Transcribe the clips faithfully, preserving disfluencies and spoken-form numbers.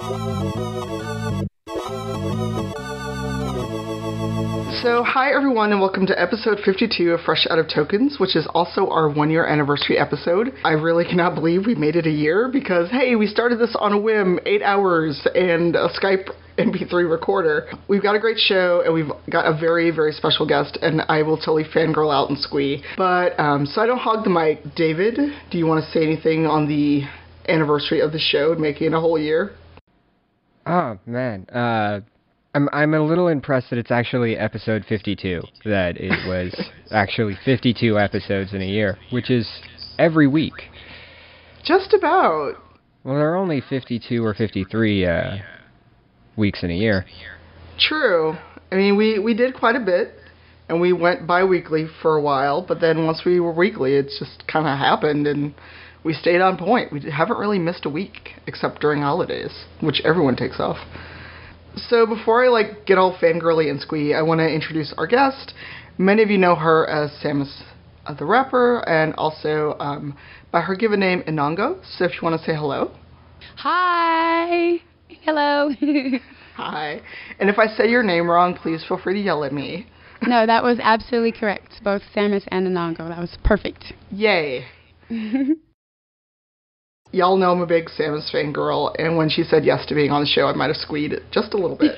So, hi everyone, and welcome to episode fifty-two of Fresh Out of Tokens, which is also our one-year anniversary episode. I really cannot believe we made it a year because, hey, we started this on a whim, eight hours, and a Skype M P three recorder. We've got a great show, and we've got a very, very special guest, and I will totally fangirl out and squee. But, um, so I don't hog the mic. David, do you want to say anything on the anniversary of the show, making it a whole year? Oh, man. Uh... I'm I'm a little impressed that it's actually episode fifty-two, that it was actually fifty-two episodes in a year, which is every week. Just about. Well, there are only fifty-two or fifty-three uh, weeks in a year. True. I mean, we, we did quite a bit, and we went bi-weekly for a while, but then once we were weekly, it just kind of happened, and we stayed on point. We haven't really missed a week, except during holidays, which everyone takes off. So before I, like, get all fangirly and squee, I want to introduce our guest. Many of you know her as Samus uh, the Rapper, and also um, by her given name, Inongo. So if you want to say hello. Hi! Hello! Hi. And if I say your name wrong, please feel free to yell at me. No, that was absolutely correct. Both Samus and Inongo. That was perfect. Yay. Y'all know I'm a big Samus fangirl, and when she said yes to being on the show, I might have squeed it just a little bit.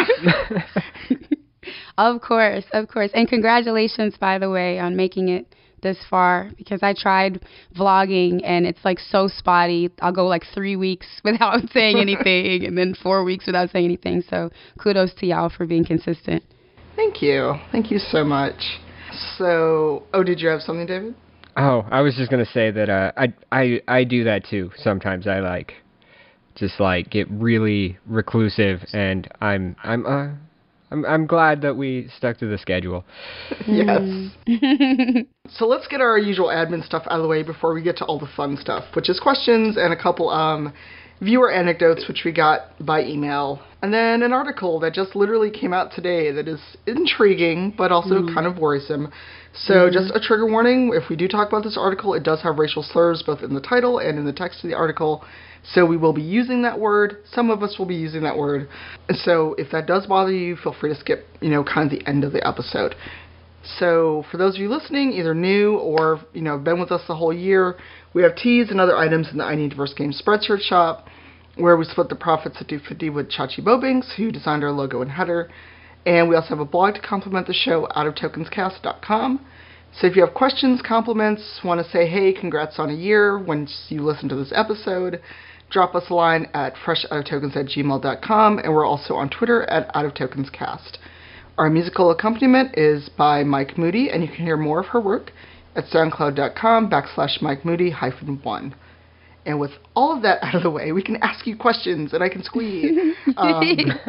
Of course, of course. And congratulations, by the way, on making it this far, because I tried vlogging, and it's, like, so spotty. I'll go, like, three weeks without saying anything, and then four weeks without saying anything. So kudos to y'all for being consistent. Thank you. Thank you so much. So, oh, did you have something, David? Oh, I was just gonna say that uh, I I I do that too. Sometimes I like just like get really reclusive, and I'm I'm uh I'm I'm glad that we stuck to the schedule. Yes. So let's get our usual admin stuff out of the way before we get to all the fun stuff, which is questions and a couple um viewer anecdotes, which we got by email, and then an article that just literally came out today that is intriguing but also mm. kind of worrisome. So mm-hmm. just a trigger warning, if we do talk about this article, it does have racial slurs both in the title and in the text of the article. So we will be using that word. Some of us will be using that word. And so if that does bother you, feel free to skip, you know, kind of the end of the episode. So for those of you listening, either new or, you know, been with us the whole year, we have teas and other items in the I Need Diverse Games Spreadshirt shop, where we split the profits fifty-fifty with Chachi Bobings, who designed our logo and header. And we also have a blog to complement the show, out of tokens cast dot com. So if you have questions, compliments, want to say, hey, congrats on a year once you listen to this episode, drop us a line at fresh out of tokens at gmail dot com, and we're also on Twitter at out of tokens cast. Our musical accompaniment is by Mike Moody, and you can hear more of her work at soundcloud.com backslash Mike Moody hyphen one. And with all of that out of the way, we can ask you questions, and I can squeeze. Um,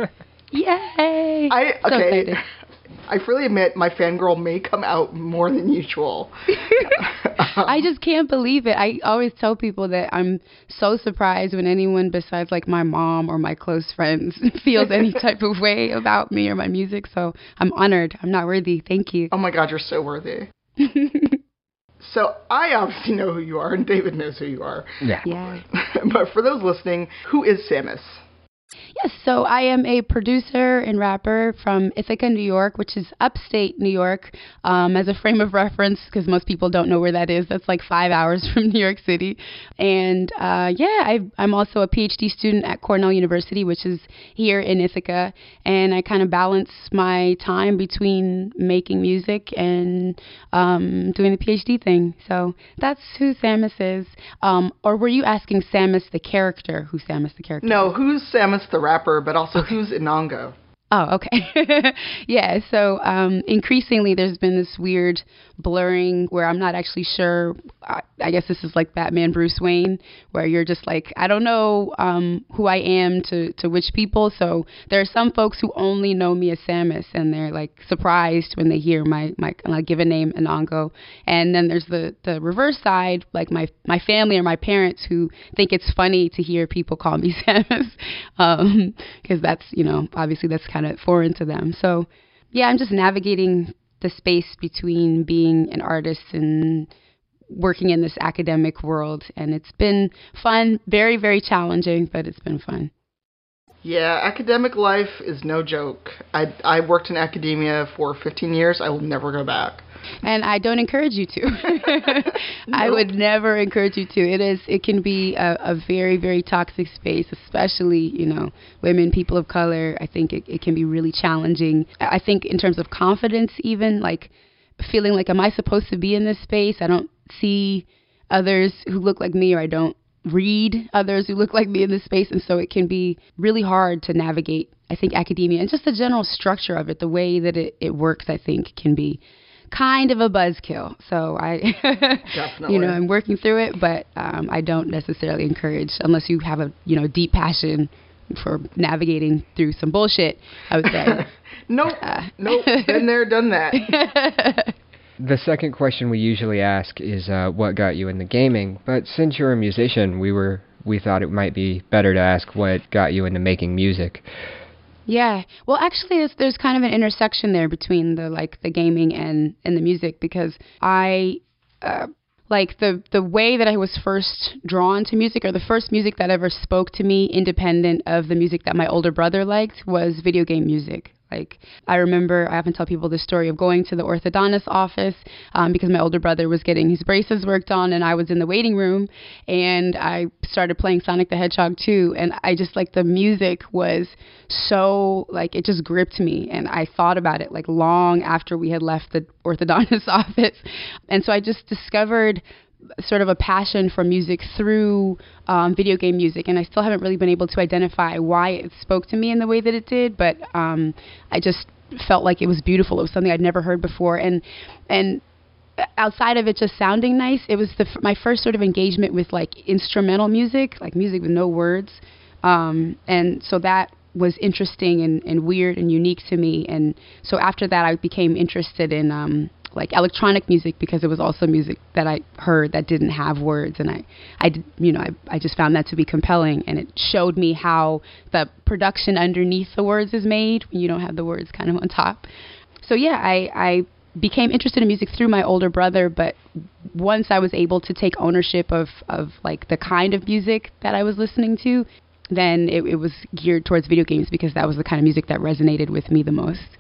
Yay! I, okay, so I freely admit my fangirl may come out more than usual. um, I just can't believe it. I always tell people that I'm so surprised when anyone besides, like, my mom or my close friends feels any type of way about me or my music. So I'm honored. I'm not worthy. Thank you. Oh, my God, you're so worthy. So I obviously know who you are, and David knows who you are. Yeah. Yeah. But for those listening, who is Samus? Yes, so I am a producer and rapper from Ithaca, New York, which is upstate New York. Um, as a frame of reference, because most people don't know where that is, that's like five hours from New York City. And uh, yeah, I, I'm also a PhD student at Cornell University, which is here in Ithaca. And I kind of balance my time between making music and um, doing the PhD thing. So that's who Samus is. Um, or were you asking Samus the character, who Samus the character No, is? who's Samus the rapper, but also who's Inongo? Oh, okay. Yeah, so um, increasingly there's been this weird blurring where I'm not actually sure. I, I guess this is like Batman Bruce Wayne, where you're just like, I don't know um, who I am to, to which people. So there are some folks who only know me as Samus, and they're like surprised when they hear my, my, my given name, Inongo. And then there's the, the reverse side, like my, my family or my parents who think it's funny to hear people call me Samus, um, because that's, you know, obviously that's kind of foreign to them. So yeah, I'm just navigating the space between being an artist and working in this academic world, and it's been fun, very, very challenging, but it's been fun. Yeah, academic life is no joke. I I worked in academia for fifteen years. I will never go back. And I don't encourage you to. Nope. I would never encourage you to. It is. It can be a, a very, very toxic space, especially, you know, women, people of color. I think it, it can be really challenging. I think in terms of confidence, even like feeling like, am I supposed to be in this space? I don't see others who look like me, or I don't read others who look like me in this space. And so it can be really hard to navigate, I think, academia and just the general structure of it, the way that it, it works, I think, can be kind of a buzzkill. So I, Definitely. you know, I'm working through it, but um, I don't necessarily encourage, unless you have a, you know, deep passion for navigating through some bullshit, I would say. Nope. Uh, nope. Been there, done that. The second question we usually ask is uh, what got you into gaming, but since you're a musician, we were we thought it might be better to ask what got you into making music. Yeah. Well, actually, there's, there's kind of an intersection there between the like the gaming and, and the music, because I uh, like the the way that I was first drawn to music, or the first music that ever spoke to me independent of the music that my older brother liked, was video game music. Like, I remember, I often tell people the story of going to the orthodontist office um, because my older brother was getting his braces worked on, and I was in the waiting room, and I started playing Sonic the Hedgehog two, and I just, like, the music was so, like, it just gripped me, and I thought about it, like, long after we had left the orthodontist office. And so I just discovered sort of a passion for music through um, video game music, and I still haven't really been able to identify why it spoke to me in the way that it did, but um, I just felt like it was beautiful. It was something I'd never heard before, and and outside of it just sounding nice, it was the, my first sort of engagement with like instrumental music, like music with no words, um, and so that was interesting and, and weird and unique to me. And so after that, I became interested in um, like electronic music, because it was also music that I heard that didn't have words, and I, I did, you know, I, I just found that to be compelling, and it showed me how the production underneath the words is made when you don't have the words kind of on top. So yeah, I, I became interested in music through my older brother, but once I was able to take ownership of, of like the kind of music that I was listening to, then it, it was geared towards video games, because that was the kind of music that resonated with me the most.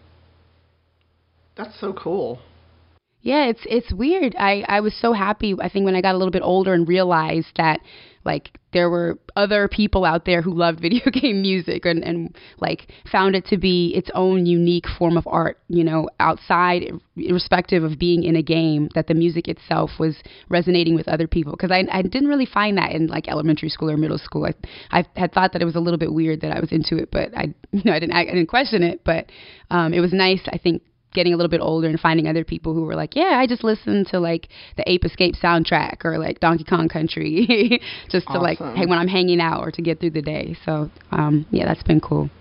That's so cool. Yeah, it's it's weird. I, I was so happy, I think, when I got a little bit older and realized that, like, there were other people out there who loved video game music, and, and like, found it to be its own unique form of art, you know, outside, irrespective of being in a game, that the music itself was resonating with other people. Because I, I didn't really find that in, like, elementary school or middle school. I, I had thought that it was a little bit weird that I was into it, but I, you know, I didn't I didn't question it. But um, it was nice, I think, getting a little bit older and finding other people who were like, yeah, I just listened to like the Ape Escape soundtrack, or like Donkey Kong Country, just to awesome. like, hey, when I'm hanging out, or to get through the day. So um, yeah, that's been cool.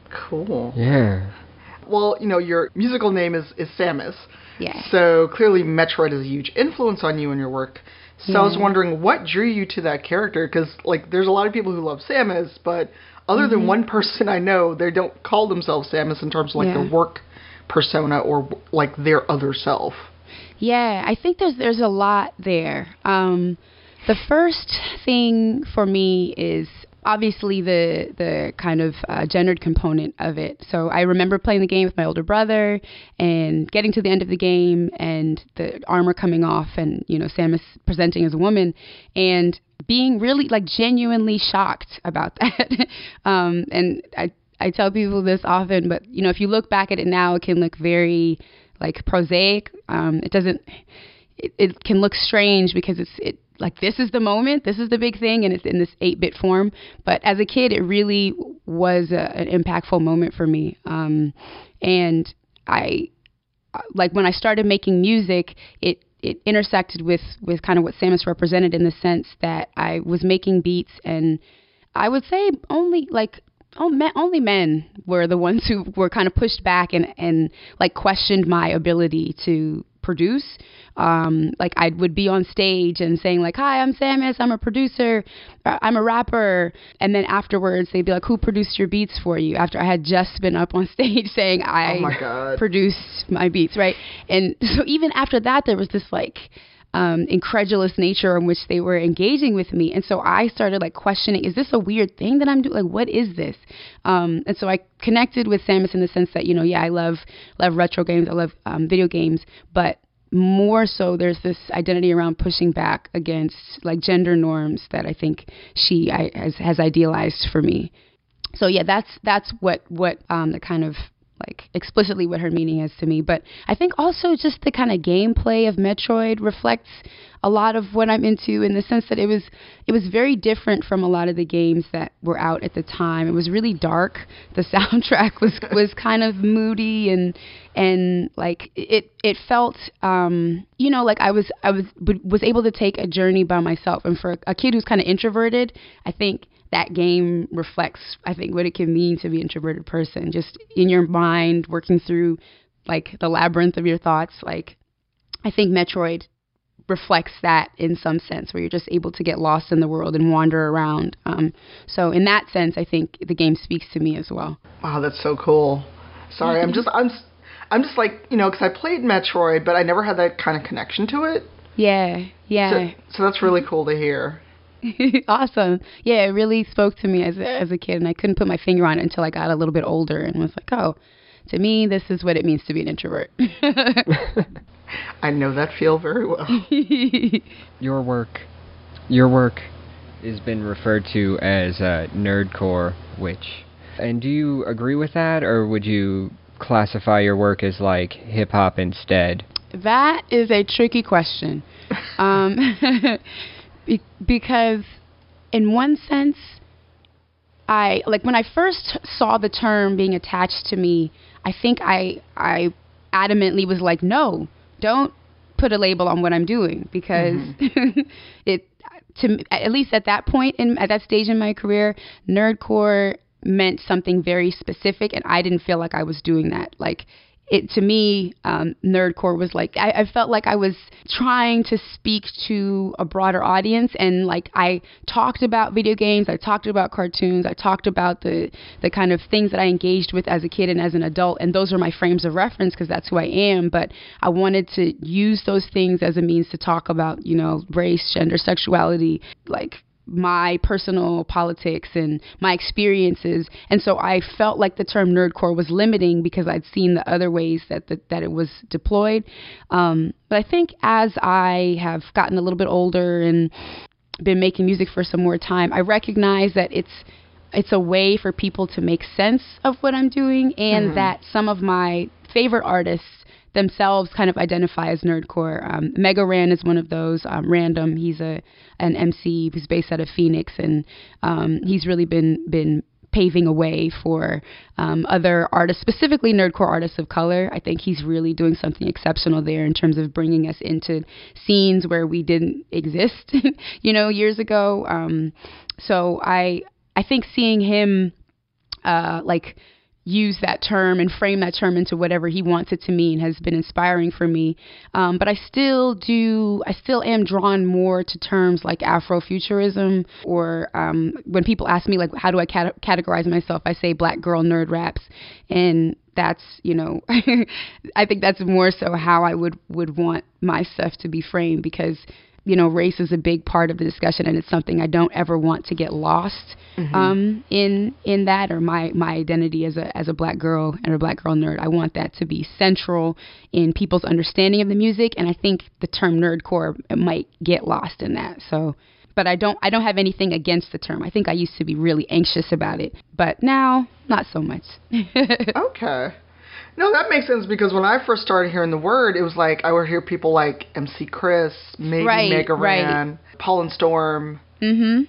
Cool. Yeah. Well, you know, your musical name is, is Samus. Yeah. So clearly Metroid is a huge influence on you and your work. So yeah. I was wondering, what drew you to that character? Because, like, there's a lot of people who love Samus, but other mm-hmm. than one person I know, they don't call themselves Samus in terms of, like, yeah. their work persona or, like, their other self. Yeah, I think there's there's a lot there. Um, the first thing for me is obviously the the kind of uh, gendered component of it. So I remember playing the game with my older brother and getting to the end of the game and the armor coming off, and, you know, Samus presenting as a woman, and being really, like, genuinely shocked about that. um, and I I tell people this often, but, you know, if you look back at it now, it can look very, like, prosaic. Um, it doesn't, it, it can look strange because it's, it like, this is the moment, this is the big thing, and it's in this eight-bit form. But as a kid, it really was a, an impactful moment for me. Um, and I, like, when I started making music, it, it intersected with, with kind of what Samus represented, in the sense that I was making beats, and I would say only, like, Oh, men, only men were the ones who were kind of pushed back and, and like questioned my ability to produce. Um, like, I would be on stage and saying like, hi, I'm Samus, I'm a producer, I'm a rapper. And then afterwards they'd be like, who produced your beats for you? After I had just been up on stage saying I oh my God. produced my beats, right? And so even after that, there was this like, um, incredulous nature in which they were engaging with me. And so I started like questioning, is this a weird thing that I'm doing? Like, what is this? Um, and so I connected with Samus in the sense that, you know, yeah, I love, love retro games. I love um, video games, but more so there's this identity around pushing back against like gender norms that I think she I, has, has idealized for me. So yeah, that's that's what what um, the kind of like explicitly what her meaning is to me. But I think also just the kind of gameplay of Metroid reflects a lot of what I'm into, in the sense that it was it was very different from a lot of the games that were out at the time. It was really dark. The soundtrack was was kind of moody and and like it it felt um, you know, like I was I was was able to take a journey by myself. And for a kid who's kind of introverted, I think that game reflects, I think, what it can mean to be an introverted person, just in your mind, working through like the labyrinth of your thoughts. Like, I think Metroid reflects that in some sense, where you're just able to get lost in the world and wander around. Um, so in that sense, I think the game speaks to me as well. Wow, that's so cool. Sorry, I'm just, I'm, I'm just like, you know, because I played Metroid, but I never had that kind of connection to it. Yeah, yeah. So, so that's really cool to hear. Awesome. Yeah, it really spoke to me as a, as a kid, and I couldn't put my finger on it until I got a little bit older and was like, oh, to me, this is what it means to be an introvert. I know that feel very well. Your work, your work has been referred to as uh, nerdcore, which, and do you agree with that, or would you classify your work as like hip hop instead? That is a tricky question. um, be- because in one sense, I, like when I first saw the term being attached to me, I think I, I adamantly was like, no, don't put a label on what I'm doing, because mm-hmm. it, to at least at that point in at that stage in my career, nerdcore meant something very specific, and I didn't feel like I was doing that. Like, it to me, um, nerdcore was like, I, I felt like I was trying to speak to a broader audience, and like I talked about video games, I talked about cartoons, I talked about the the kind of things that I engaged with as a kid and as an adult, and those are my frames of reference because that's who I am. But I wanted to use those things as a means to talk about, you know, race, gender, sexuality, like my personal politics and my experiences. And so I felt like the term nerdcore was limiting because I'd seen the other ways that the, that it was deployed. Um, but I think as I have gotten a little bit older and been making music for some more time, I recognize that it's it's a way for people to make sense of what I'm doing, and mm-hmm. that some of my favorite artists themselves kind of identify as nerdcore. Um, Mega Ran is one of those. Um, Random, he's a an M C who's based out of Phoenix, and um, he's really been been paving a way for um, other artists, specifically nerdcore artists of color. I think he's really doing something exceptional there in terms of bringing us into scenes where we didn't exist, you know, years ago. Um, so I I think seeing him uh, like use that term and frame that term into whatever he wants it to mean has been inspiring for me. Um, but I still do, I still am drawn more to terms like Afrofuturism, or um, when people ask me, like, how do I cat- categorize myself? I say black girl nerd raps. And that's, you know, I think that's more so how I would, would want my stuff to be framed, because you know, race is a big part of the discussion, and it's something I don't ever want to get lost mm-hmm. um, in in that, or my, my identity as a as a black girl and a black girl nerd. I want that to be central in people's understanding of the music, and I think the term nerdcore might get lost in that. So, but I don't I don't have anything against the term. I think I used to be really anxious about it, but now not so much. Okay. No, that makes sense, because when I first started hearing the word, it was like I would hear people like M C Chris, maybe right, Mega Ran, right. Paul and Storm. Mm-hmm.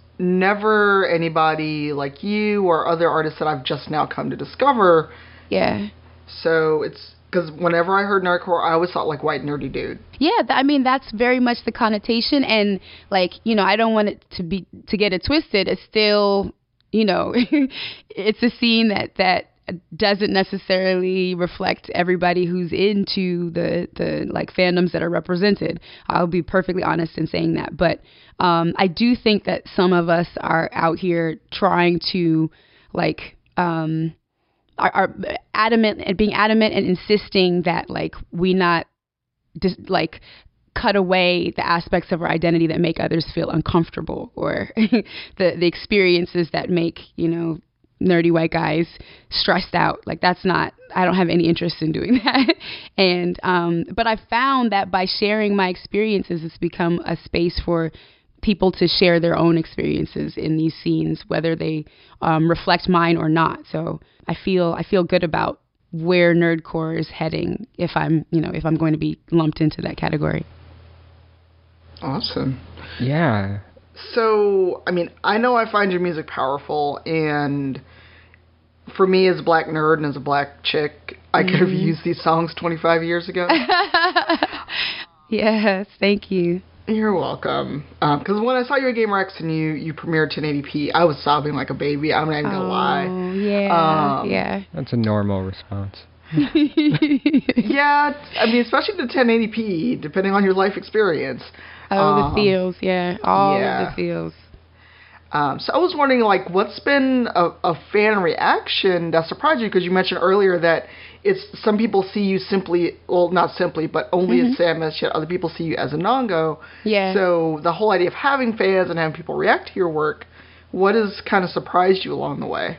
Never anybody like you or other artists that I've just now come to discover. Yeah. So it's because whenever I heard nerdcore, I always thought like white nerdy dude. Yeah, th- I mean that's very much the connotation, and like, you know, I don't want it to be to get it twisted. It's still, you know, it's a scene that that. doesn't necessarily reflect everybody who's into the, the like fandoms that are represented. I'll be perfectly honest in saying that. But um, I do think that some of us are out here trying to like um, are, are adamant and being adamant and insisting that like we not just like cut away the aspects of our identity that make others feel uncomfortable, or the the experiences that make, you know, nerdy white guys stressed out. Like, that's not, I don't have any interest in doing that. And, um, but I found that by sharing my experiences, it's become a space for people to share their own experiences in these scenes, whether they um, reflect mine or not. So I feel, I feel good about where nerdcore is heading if I'm, you know, if I'm going to be lumped into that category. Awesome. Yeah. So, I mean, I know I find your music powerful, and for me as a black nerd and as a black chick, I could have Mm-hmm. used these songs twenty-five years ago. Yes, thank you. You're welcome. Because um, when I saw you at Game Rex and you, you premiered ten eighty p, I was sobbing like a baby. I'm not even going to Oh, lie. yeah, Um, yeah. That's a normal response. Yeah, I mean, especially the ten eighty p, depending on your life experience. Oh, Um, the feels, yeah. All yeah. of the feels. Um, so I was wondering, like, what's been a, a fan reaction that surprised you? Because you mentioned earlier that it's some people see you simply, well, not simply, but only Mm-hmm. as Samus, yet other people see you as a Nongo. Yeah. So the whole idea of having fans and having people react to your work, what has kind of surprised you along the way?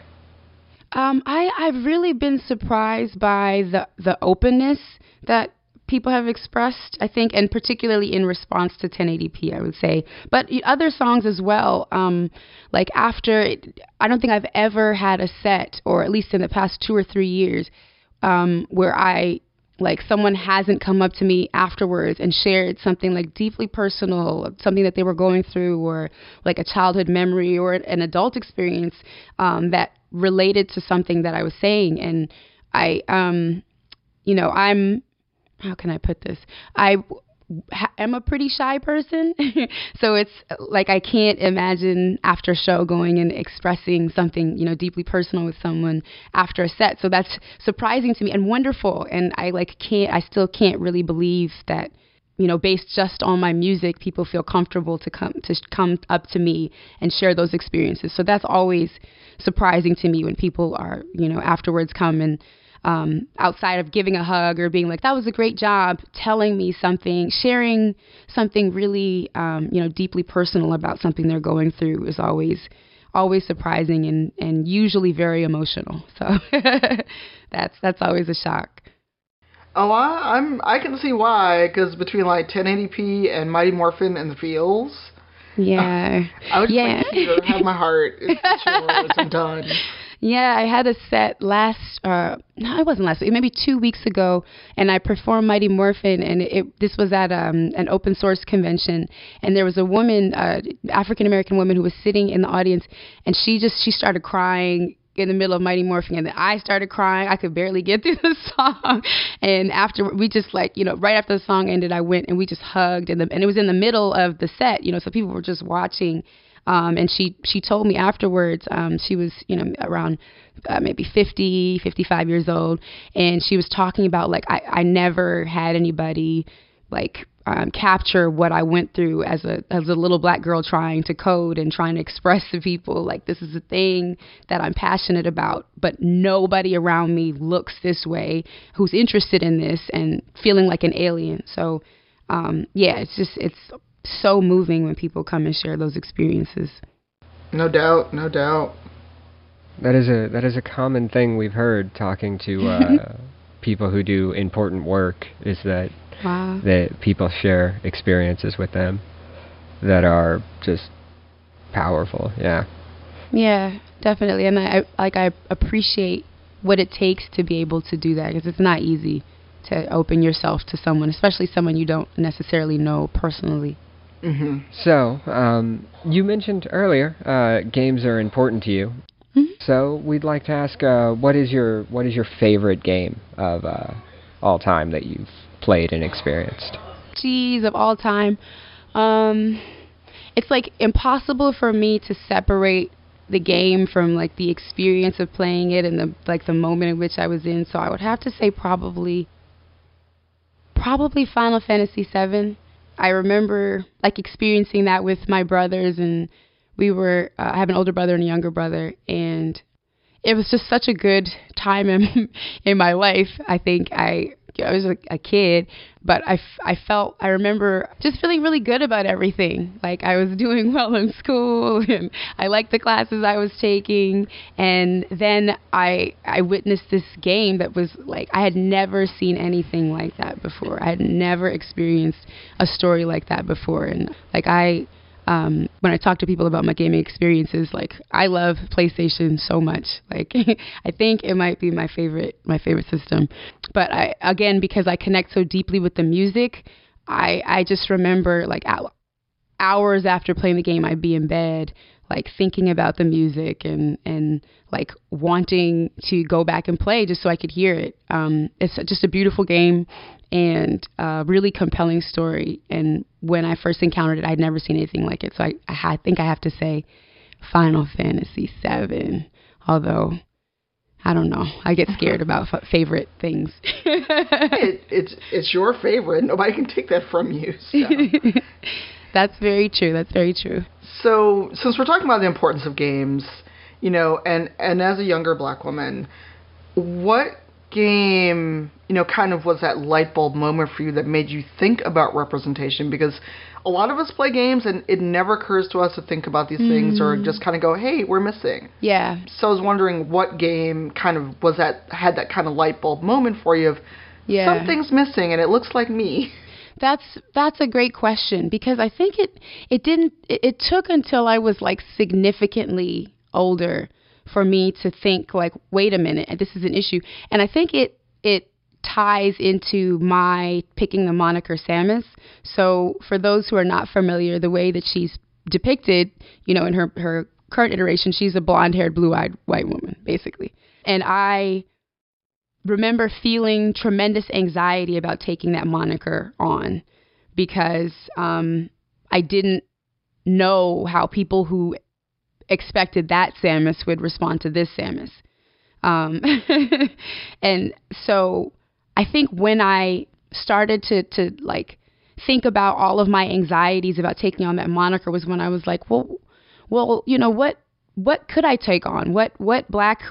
Um, I, I've really been surprised by the, the openness that people have expressed, I think, and particularly in response to ten eighty p, I would say. But other songs as well. Um, like after, it, I don't think I've ever had a set, or at least in the past two or three years, um, where I, like, someone hasn't come up to me afterwards and shared something like deeply personal, something that they were going through, or like a childhood memory or an adult experience um, that related to something that I was saying. And I, um, you know, I'm, how can I put this? I ha- am a pretty shy person. So it's like, I can't imagine after a show going and expressing something, you know, deeply personal with someone after a set. So that's surprising to me and wonderful. And I like can't, I still can't really believe that, you know, based just on my music, people feel comfortable to come to come up to me and share those experiences. So that's always surprising to me when people are, you know, afterwards come and um, outside of giving a hug or being like, that was a great job, telling me something, sharing something really, um, you know, deeply personal about something they're going through is always, always surprising and, and usually very emotional. So that's, that's always a shock. Oh, I, I'm I can see why, because between like ten eighty p and Mighty Morphin and the Feels, Yeah. uh, I would just yeah. like here, have my heart. It's, it's yours. I'm done. Yeah, I had a set last, uh, no, it wasn't last week, maybe two weeks ago, and I performed Mighty Morphin, and it, this was at um, an open source convention, and there was a woman, uh, African-American woman who was sitting in the audience, and she just, she started crying in the middle of Mighty Morphin, and then I started crying. I could barely get through the song, and after, we just like, you know, right after the song ended, I went and we just hugged, and, the, and it was in the middle of the set, you know, so people were just watching. Um, and she, she told me afterwards, um, she was, you know, around uh, maybe fifty, fifty-five years old. And she was talking about, like, I, I never had anybody, like, um, capture what I went through as a, as a little black girl trying to code and trying to express to people, like, this is a thing that I'm passionate about, but nobody around me looks this way who's interested in this and feeling like an alien. So, um, yeah, it's just, it's so moving when people come and share those experiences. No doubt, no doubt. That is a that is a common thing we've heard talking to uh, people who do important work, is that Wow. that people share experiences with them that are just powerful. Yeah. Yeah, definitely. And I, I like I appreciate what it takes to be able to do that, because it's not easy to open yourself to someone, especially someone you don't necessarily know personally. Mm-hmm. So, um, you mentioned earlier uh, games are important to you. Mm-hmm. So we'd like to ask, uh, what is your what is your favorite game of uh, all time that you've played and experienced? Geez, of all time, um, it's like impossible for me to separate the game from like the experience of playing it and the like the moment in which I was in. So I would have to say probably, probably Final Fantasy seven. I remember like experiencing that with my brothers, and we were, uh, I have an older brother and a younger brother, and it was just such a good time in in my life. I think I I was a, a kid, but I, f- I felt, I remember just feeling really good about everything. Like I was doing well in school and I liked the classes I was taking. And then I, I witnessed this game that was like, I had never seen anything like that before. I had never experienced a story like that before. And like I, Um, when I talk to people about my gaming experiences, like I love PlayStation so much. Like I think it might be my favorite, my favorite system. But I, again, because I connect so deeply with the music, I, I just remember like hours after playing the game, I'd be in bed, like thinking about the music and, and like wanting to go back and play just so I could hear it. Um, it's just a beautiful game and a really compelling story. And when I first encountered it, I'd never seen anything like it. So I, I, I think I have to say Final Fantasy seven, although I don't know. I get scared about f- favorite things. it, it's it's your favorite. Nobody can take that from you. So. That's very true. That's very true. So since we're talking about the importance of games, you know, and, and as a younger black woman, what game, you know, kind of was that light bulb moment for you that made you think about representation? Because a lot of us play games and it never occurs to us to think about these mm. things or just kind of go, hey, we're missing. Yeah. So I was wondering what game kind of was that, had that kind of light bulb moment for you of yeah. something's missing and it looks like me. That's that's a great question because I think it it didn't it, it took until I was like significantly older for me to think like, wait a minute, this is an issue. And I think it it ties into my picking the moniker Samus. So for those who are not familiar, the way that she's depicted, you know, in her, her current iteration, she's a blonde-haired, blue-eyed white woman, basically. And I remember feeling tremendous anxiety about taking that moniker on because um, I didn't know how people who expected that Samus would respond to this Samus. Um, and so I think when I started to, to like think about all of my anxieties about taking on that moniker was when I was like, well, well, you know, what, what could I take on? What, what black,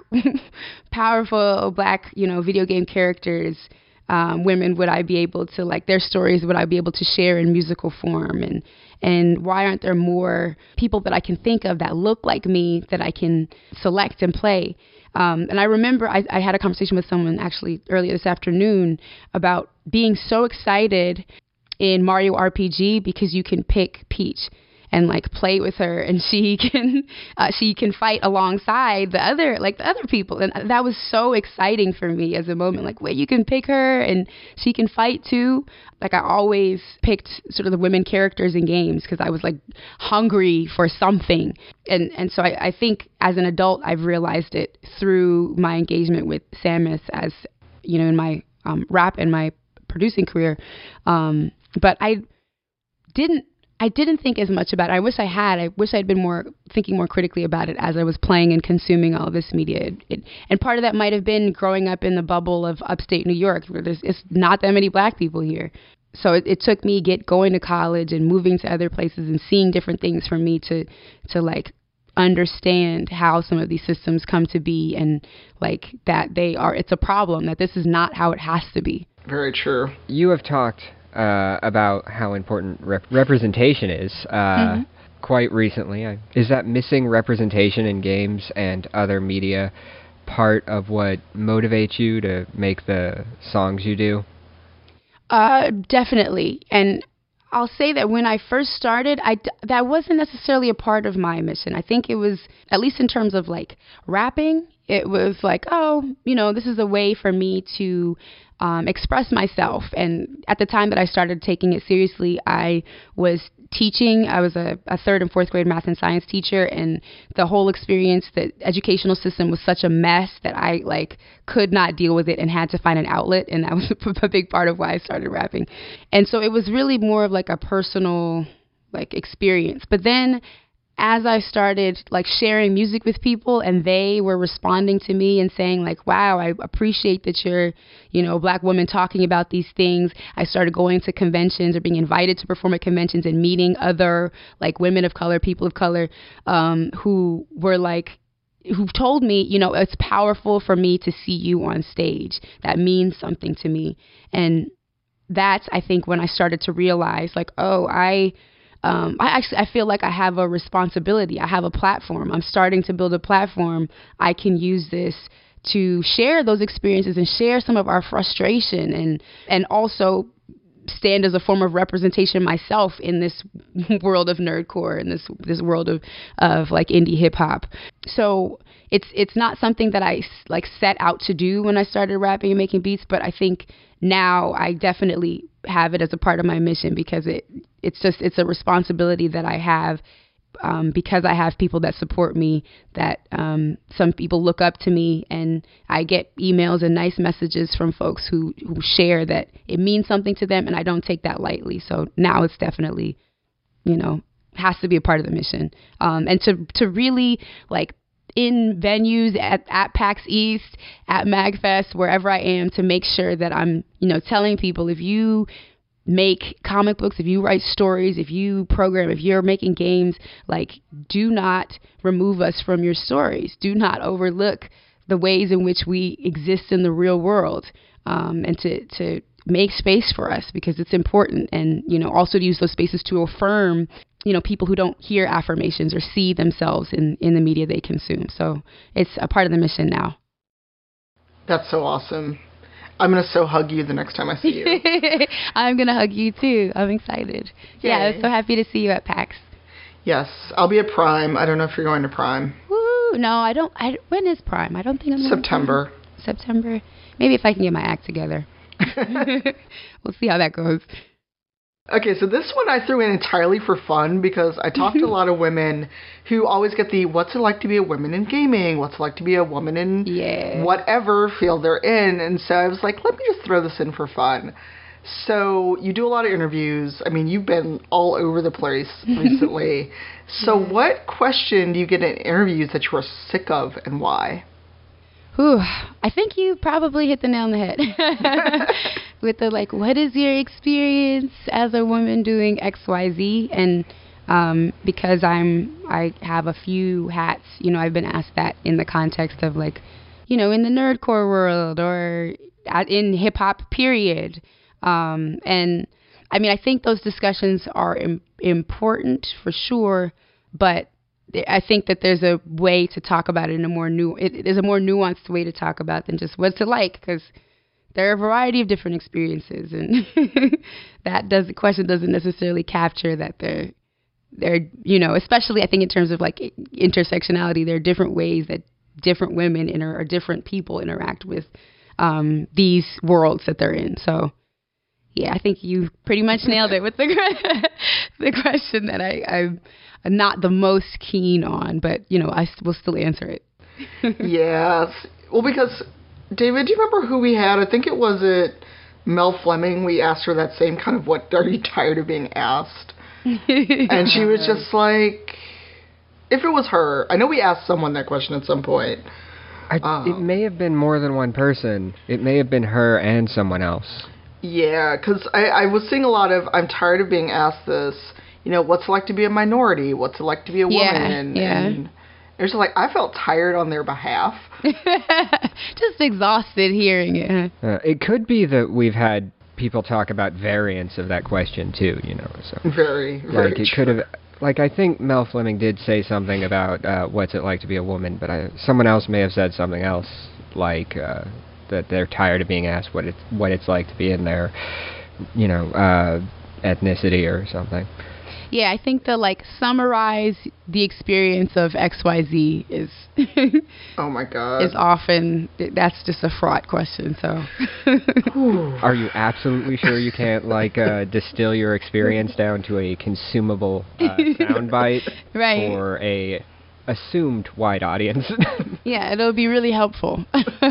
powerful black, you know, video game characters, um, women would I be able to, like, their stories would I be able to share in musical form? And, and why aren't there more people that I can think of that look like me that I can select and play? Um, and I remember I, I had a conversation with someone actually earlier this afternoon about being so excited in Mario R P G because you can pick Peach and like play with her and she can uh, she can fight alongside the other like the other people, and that was so exciting for me as a moment, like, wait, you can pick her and she can fight too. Like I always picked sort of the women characters in games because I was like hungry for something, and and so I, I think as an adult I've realized it through my engagement with Samus, as you know, in my um, rap and my producing career, um, but I didn't I didn't think as much about it. I wish I had. I wish I'd been more thinking more critically about it as I was playing and consuming all this media. It, it, and part of that might have been growing up in the bubble of upstate New York, where there's it's not that many black people here. So it, it took me get going to college and moving to other places and seeing different things for me to to like understand how some of these systems come to be, and like that they are. It's a problem, that this is not how it has to be. Very true. You have talked Uh, about how important rep- representation is uh, mm-hmm. quite recently. I, is that missing representation in games and other media part of what motivates you to make the songs you do? Uh, definitely. And I'll say that when I first started, I d- that wasn't necessarily a part of my mission. I think it was, at least in terms of like rapping, it was like, oh, you know, this is a way for me to um, express myself. And at the time that I started taking it seriously, I was teaching. I was a, a third and fourth grade math and science teacher, and the whole experience, the educational system was such a mess that I like could not deal with it and had to find an outlet. And that was a, a big part of why I started rapping. And so it was really more of like a personal like experience. But then as I started like sharing music with people and they were responding to me and saying like, wow, I appreciate that you're, you know, a black woman talking about these things. I started going to conventions or being invited to perform at conventions and meeting other like women of color, people of color, um, who were like who've told me, you know, it's powerful for me to see you on stage. That means something to me. And that's, I think, when I started to realize, like, oh, I, um, I actually, I feel like I have a responsibility. I have a platform. I'm starting to build a platform. I can use this to share those experiences and share some of our frustration, and, and also stand as a form of representation myself in this world of nerdcore and this this world of of like indie hip hop. So it's it's not something that I like set out to do when I started rapping and making beats, but I think now I definitely have it as a part of my mission, because it it's just it's a responsibility that I have. Um, because I have people that support me, that um, some people look up to me, and I get emails and nice messages from folks who, who share that it means something to them, and I don't take that lightly. So now it's definitely, you know, has to be a part of the mission. Um, and to to really, like, in venues at, at PAX East, at MagFest, wherever I am, to make sure that I'm, you know, telling people, if you make comic books, if you write stories, if you program, if you're making games, like, do not remove us from your stories. Do not overlook the ways in which we exist in the real world, um, and to, to make space for us, because it's important. And, you know, also to use those spaces to affirm, you know, people who don't hear affirmations or see themselves in, in the media they consume. So it's a part of the mission now. That's so awesome. I'm going to so hug you the next time I see you. I'm going to hug you too. I'm excited. Yay. Yeah, I'm so happy to see you at PAX. Yes, I'll be at Prime. I don't know if you're going to Prime. Woo! No, I don't. I, when is Prime? I don't think I'm going September. To Prime. September. Maybe if I can get my act together. We'll see how that goes. Okay, so this one I threw in entirely for fun, because I talked to a lot of women who always get the, what's it like to be a woman in gaming? What's it like to be a woman in yeah. whatever field they're in? And so I was like, let me just throw this in for fun. So you do a lot of interviews. I mean, you've been all over the place recently. So yeah. What question do you get in interviews that you are sick of, and why? Whew, I think you probably hit the nail on the head with the, like, what is your experience as a woman doing X Y Z? And um, because I'm, I have a few hats, you know, I've been asked that in the context of, like, you know, in the nerdcore world, or at, in hip hop period. Um, and I mean, I think those discussions are im- important for sure, but I think that there's a way to talk about it in a more new, it, there's a more nuanced way to talk about than just what's it like, because there are a variety of different experiences, and that does the question doesn't necessarily capture that they're, they're, you know, especially I think in terms of like intersectionality, there are different ways that different women inter, or different people interact with um, these worlds that they're in. So yeah, I think you pretty much nailed it with the the question that I, I'm not the most keen on, but, you know, I will still answer it. Yes. Well, because, David, do you remember who we had? I think it was it Mel Fleming. We asked her that same kind of, what, are you tired of being asked? And she was just like, if it was her, I know we asked someone that question at some point. I, um, it may have been more than one person. It may have been her and someone else. Yeah, because I, I was seeing a lot of, I'm tired of being asked this, you know, what's it like to be a minority? What's it like to be a woman? Yeah, yeah. And it was like, I felt tired on their behalf. Just exhausted hearing it. Uh, it could be that we've had people talk about variants of that question, too, you know. So. Very, very Like, it true. could have, like, I think Mel Fleming did say something about uh, what's it like to be a woman, but I, someone else may have said something else, like, uh, that they're tired of being asked what it's, what it's like to be in their, you know, uh, ethnicity or something. Yeah, I think the, like, summarize the experience of X Y Z is oh my god is often, that's just a fraught question. So are you absolutely sure you can't, like, uh, distill your experience down to a consumable uh, soundbite right. for a assumed wide audience? Yeah, it'll be really helpful.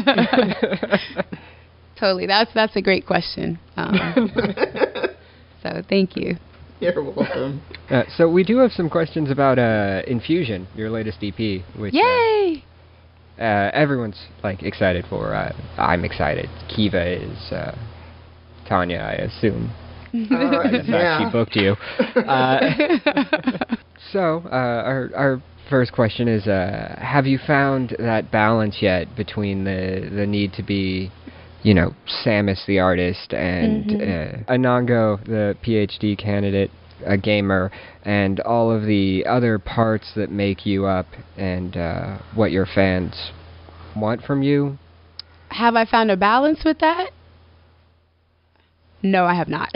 Totally, that's that's a great question. Um, so thank you. You're welcome. Uh, so we do have some questions about uh, Infusion, your latest E P, which yay! Uh, uh, everyone's like excited for. Uh, I'm excited. Kiva is. Uh, Tanya, I assume. Uh, That's yeah. how she booked you. Uh, so uh, our our first question is, uh, have you found that balance yet between the the need to be, you know, Samus the artist and mm-hmm. uh, Anango the PhD candidate, a gamer, and all of the other parts that make you up and uh, what your fans want from you? Have I found a balance with that? No, I have not.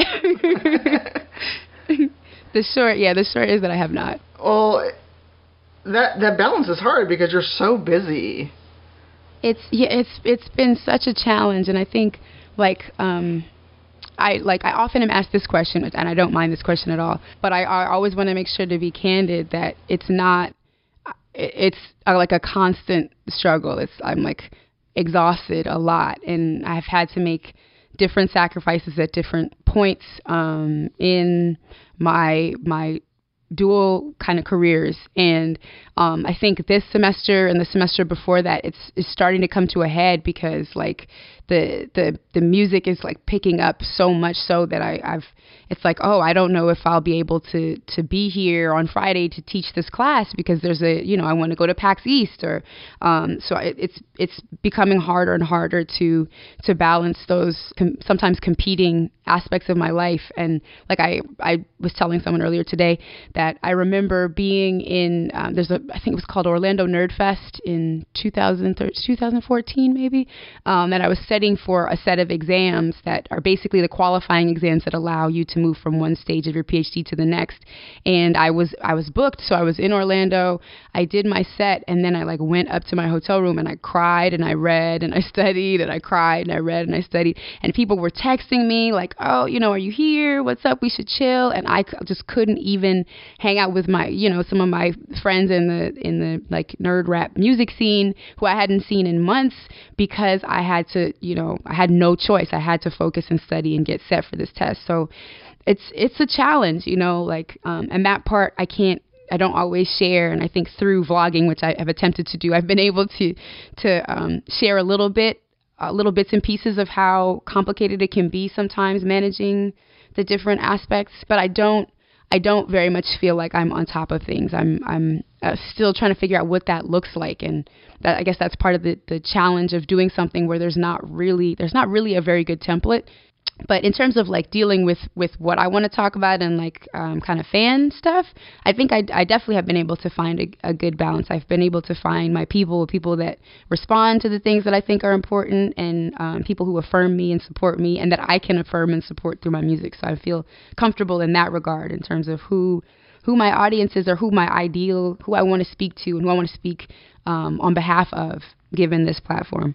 The short, yeah, the short is that I have not. Well, that that balance is hard because you're so busy. It's yeah, it's it's been such a challenge, and I think like um, I like I often am asked this question, and I don't mind this question at all. But I, I always want to make sure to be candid that it's not. It's uh, like a constant struggle. It's I'm like exhausted a lot, and I've had to make different sacrifices at different points um, in my my dual kind of careers. And um, I think this semester and the semester before that, it's, it's starting to come to a head because like the the the music is like picking up so much so that I, I've it's like, oh, I don't know if I'll be able to to be here on Friday to teach this class because there's a, you know, I want to go to PAX East or um, so it, it's it's becoming harder and harder to to balance those com- sometimes competing aspects of my life. And like I I was telling someone earlier today that I remember being in um, there's a I think it was called Orlando Nerd Fest in two thousand thirteen, two thousand fourteen maybe, um, that I was studying for a set of exams that are basically the qualifying exams that allow you to move from one stage of your PhD to the next. And I was I was booked, so I was in Orlando. I did my set, and then I like went up to my hotel room and I cried and I read and I studied and I cried and I read and I studied. And people were texting me like, oh, you know, are you here? What's up? We should chill. And I just couldn't even hang out with my, you know, some of my friends in the in the like nerd rap music scene who I hadn't seen in months because I had to, you know, I had no choice. I had to focus and study and get set for this test. So it's it's a challenge, you know, like, um, and that part I can't, I don't always share. And I think through vlogging, which I have attempted to do, I've been able to to um, share a little bit, uh, little bits and pieces of how complicated it can be sometimes managing the different aspects. But I don't, I don't very much feel like I'm on top of things. I'm I'm uh, still trying to figure out what that looks like, and that, I guess that's part of the, the challenge of doing something where there's not really there's not really a very good template. But in terms of like dealing with, with what I want to talk about and like um, kind of fan stuff, I think I, I definitely have been able to find a, a good balance. I've been able to find my people, people that respond to the things that I think are important, and um, people who affirm me and support me, and that I can affirm and support through my music. So I feel comfortable in that regard in terms of who who my audience is, or who my ideal, who I want to speak to and who I want to speak um, on behalf of, given this platform.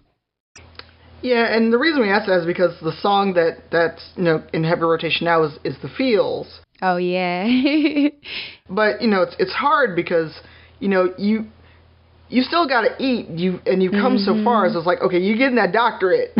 Yeah, and the reason we asked that is because the song that that's, you know, in heavy rotation now is, is The Feels. Oh, yeah. But, you know, it's it's hard because, you know, you you still got to eat, you and you come mm-hmm. so far, so it's like, okay, you're getting that doctorate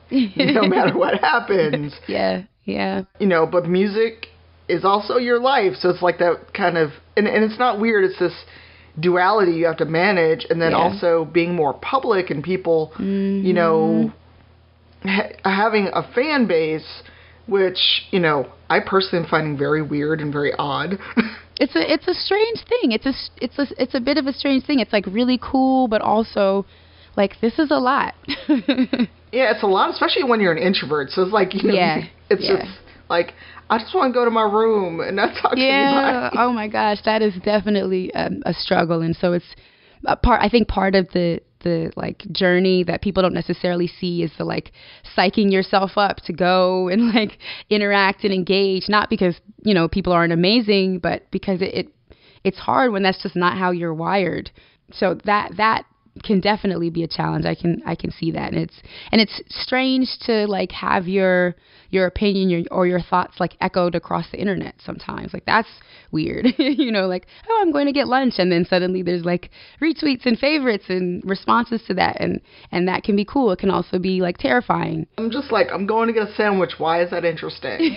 no matter what happens. Yeah, yeah. You know, but music is also your life, so it's like that kind of, and, and it's not weird, it's this duality you have to manage, and then yeah. also being more public and people, mm-hmm. you know, ha- having a fan base, which, you know, I personally am finding very weird and very odd. It's a it's a strange thing. It's a it's a it's a bit of a strange thing. It's like really cool, but also like this is a lot. Yeah, it's a lot, especially when you're an introvert. So it's like, you know, yeah. it's yeah. just like, I just want to go to my room and not talk yeah. to anybody. Oh my gosh, that is definitely um, a struggle, and so it's a part. I think part of the the like journey that people don't necessarily see is the like psyching yourself up to go and like interact and engage. Not because, you know, people aren't amazing, but because it, it it's hard when that's just not how you're wired. So that that. can definitely be a challenge. I can I can see that, and it's and it's strange to like have your your opinion your, or your thoughts like echoed across the internet sometimes. Like that's weird, you know, like, oh, I'm going to get lunch, and then suddenly there's like retweets and favorites and responses to that, and and that can be cool. It can also be like terrifying. I'm just like, I'm going to get a sandwich. Why is that interesting?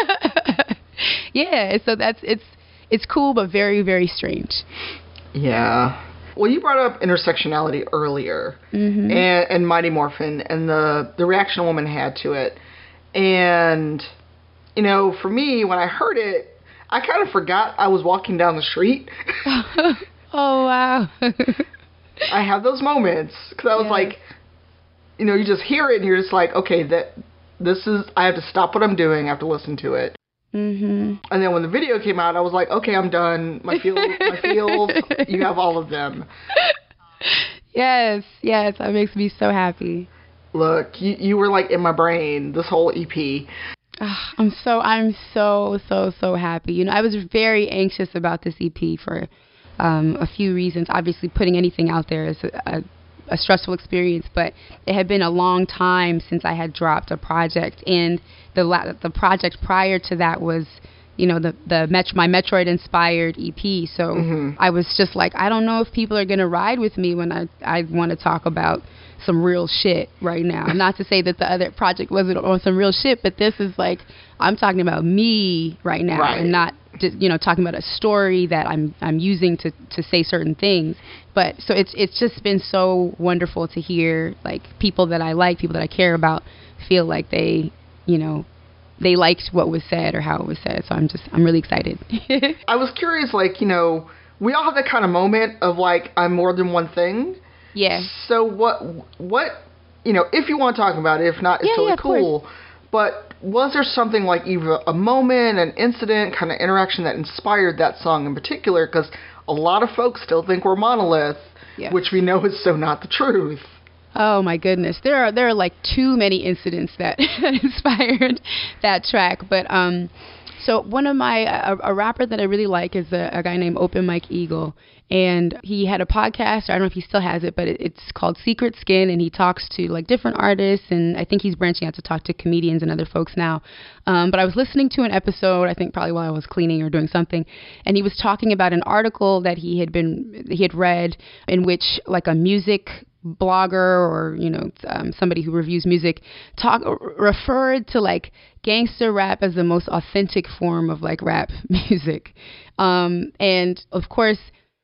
Yeah, so that's it's it's cool, but very very strange. Yeah. Well, you brought up intersectionality earlier, mm-hmm. and, and Mighty Morphin, and the, the reaction a woman had to it. And, you know, for me, when I heard it, I kind of forgot I was walking down the street. Oh, wow. I have those moments because I was Yeah. like, you know, you just hear it and you're just like, okay, that this is, I have to stop what I'm doing. I have to listen to it. Mm-hmm. And then when the video came out, I was like, okay, I'm done. My feels, my feels, you have all of them. Yes, yes, that makes me so happy. Look, you you were like in my brain this whole E P. Ah, I'm so I'm so so so happy. You know, I was very anxious about this E P for um, a few reasons. Obviously, putting anything out there is a, a, a stressful experience, but it had been a long time since I had dropped a project, and the la- the project prior to that was, you know, the the Met- my Metroid inspired E P. So Mm-hmm. I was just like, I don't know if people are gonna ride with me when I I want to talk about some real shit right now. Not to say that the other project wasn't on some real shit, but this is like, I'm talking about me right now, Right. and not just, you know, talking about a story that I'm I'm using to to say certain things. But so it's it's just been so wonderful to hear like people that I like, people that I care about, feel like they, you know, they liked what was said or how it was said. So I'm just I'm really excited. I was curious, like, you know, we all have that kind of moment of like, I'm more than one thing. Yeah. So what, what, you know, if you want to talk about it, if not, it's Yeah, totally yeah, of cool. course. But was there something like either a moment, an incident, kind of interaction that inspired that song in particular? Because a lot of folks still think we're Monolith, Yeah. which we know is so not the truth. Oh my goodness, there are there are like too many incidents that inspired that track. But um, so one of my a, a rapper that I really like is a, a guy named Open Mike Eagle, and he had a podcast. I don't know if he still has it, but it, it's called Secret Skin, and he talks to like different artists, and I think he's branching out to talk to comedians and other folks now. Um, but I was listening to an episode, I think probably while I was cleaning or doing something, and he was talking about an article that he had been he had read in which like a music blogger or, you know, um, somebody who reviews music talk referred to like gangster rap as the most authentic form of like rap music. Um, and of course,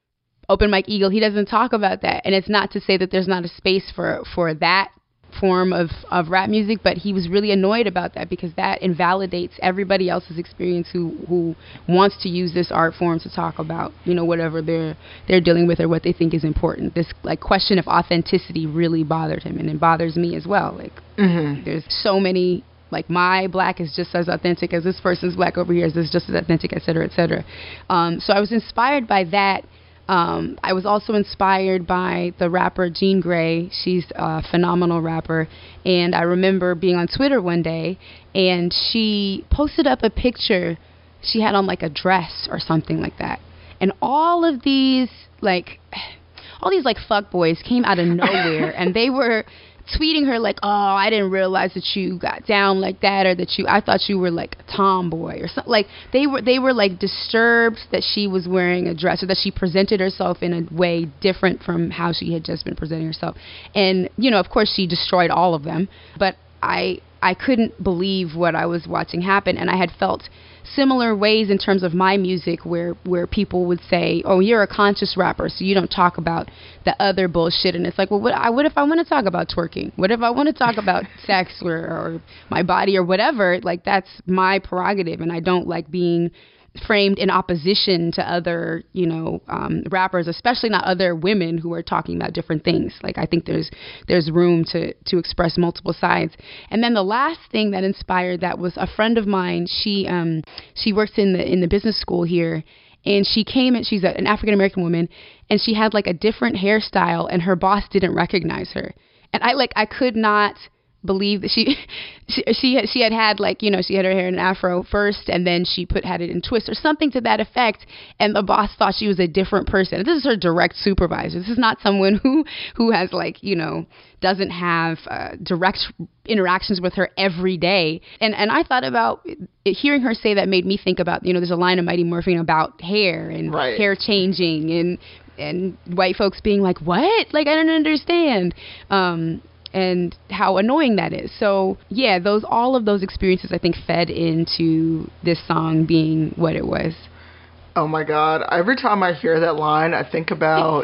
Open Mike Eagle, he doesn't talk about that. And it's not to say that there's not a space for, for that form of, of rap music, but he was really annoyed about that because that invalidates everybody else's experience who, who wants to use this art form to talk about, you know, whatever they're they're dealing with or what they think is important. This like question of authenticity really bothered him, and it bothers me as well. Like Mm-hmm. there's so many, like my black is just as authentic as this person's black over here is just as authentic, et cetera, et cetera. Um, so I was inspired by that. Um, I was also inspired by the rapper Jean Grey. She's a phenomenal rapper. And I remember being on Twitter one day, and she posted up a picture. She had on like a dress or something like that. And all of these, like, all these like fuckboys came out of nowhere, and they were tweeting her like, oh, I didn't realize that you got down like that, or that you, I thought you were like a tomboy or something. Like they were, they were like disturbed that she was wearing a dress, or that she presented herself in a way different from how she had just been presenting herself. And, you know, of course she destroyed all of them, but I, I couldn't believe what I was watching happen. And I had felt similar ways in terms of my music where, where people would say, oh, you're a conscious rapper, so you don't talk about the other bullshit. And it's like, well, what, I, what if I want to talk about twerking? What if I want to talk about sex or, or my body or whatever? Like, that's my prerogative, and I don't like being framed in opposition to other, you know, um, rappers, especially not other women who are talking about different things. Like, I think there's there's room to to express multiple sides. And then the last thing that inspired that was a friend of mine. She um she works in the in the business school here, and she came and she's a, an African American woman, and she had like a different hairstyle, and her boss didn't recognize her. And I like I could not believe that she she she had, she had had like, you know, she had her hair in an afro first, and then she put had it in twists or something to that effect, and the boss thought she was a different person. This is her direct supervisor. This is not someone who who has like, you know, doesn't have uh, direct interactions with her every day. And and I thought about it, hearing her say that made me think about, you know, there's a line of Mighty Morphine about hair and Right. hair changing, and and white folks being like, what? Like, I don't understand. Um, and how annoying that is. So yeah, those all of those experiences I think fed into this song being what it was. Oh my God! Every time I hear that line, I think about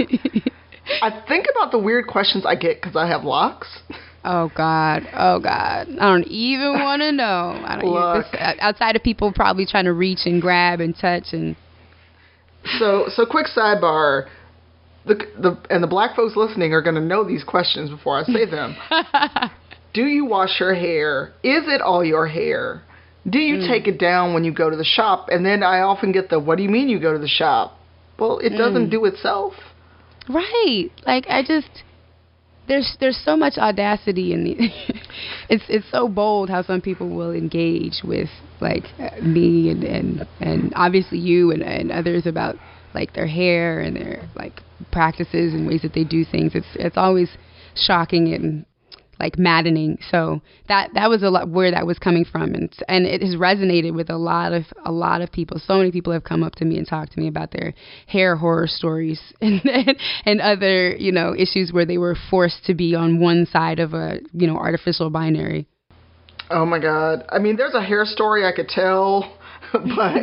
I think about the weird questions I get because I have locks. Oh God, oh God, I don't even want to know. I don't Look. this, outside of people probably trying to reach and grab and touch and. So so quick sidebar. the the and the black folks listening are going to know these questions before I say them. Do you wash your hair? Is it all your hair? Do you mm. take it down when you go to the shop? And then I often get the, what do you mean you go to the shop? Well, it doesn't mm. do itself. Right. Like, I just, there's there's so much audacity in the, it's it's so bold how some people will engage with, like, me and, and, and obviously you and, and others about, like, their hair and their, like, practices and ways that they do things. It's it's always shocking and, like, maddening. So that that was a lot where that was coming from, and and it has resonated with a lot of a lot of people. So many people have come up to me and talked to me about their hair horror stories and and other, you know, issues where they were forced to be on one side of a, you know, artificial binary. Oh my God! I mean, there's a hair story I could tell, but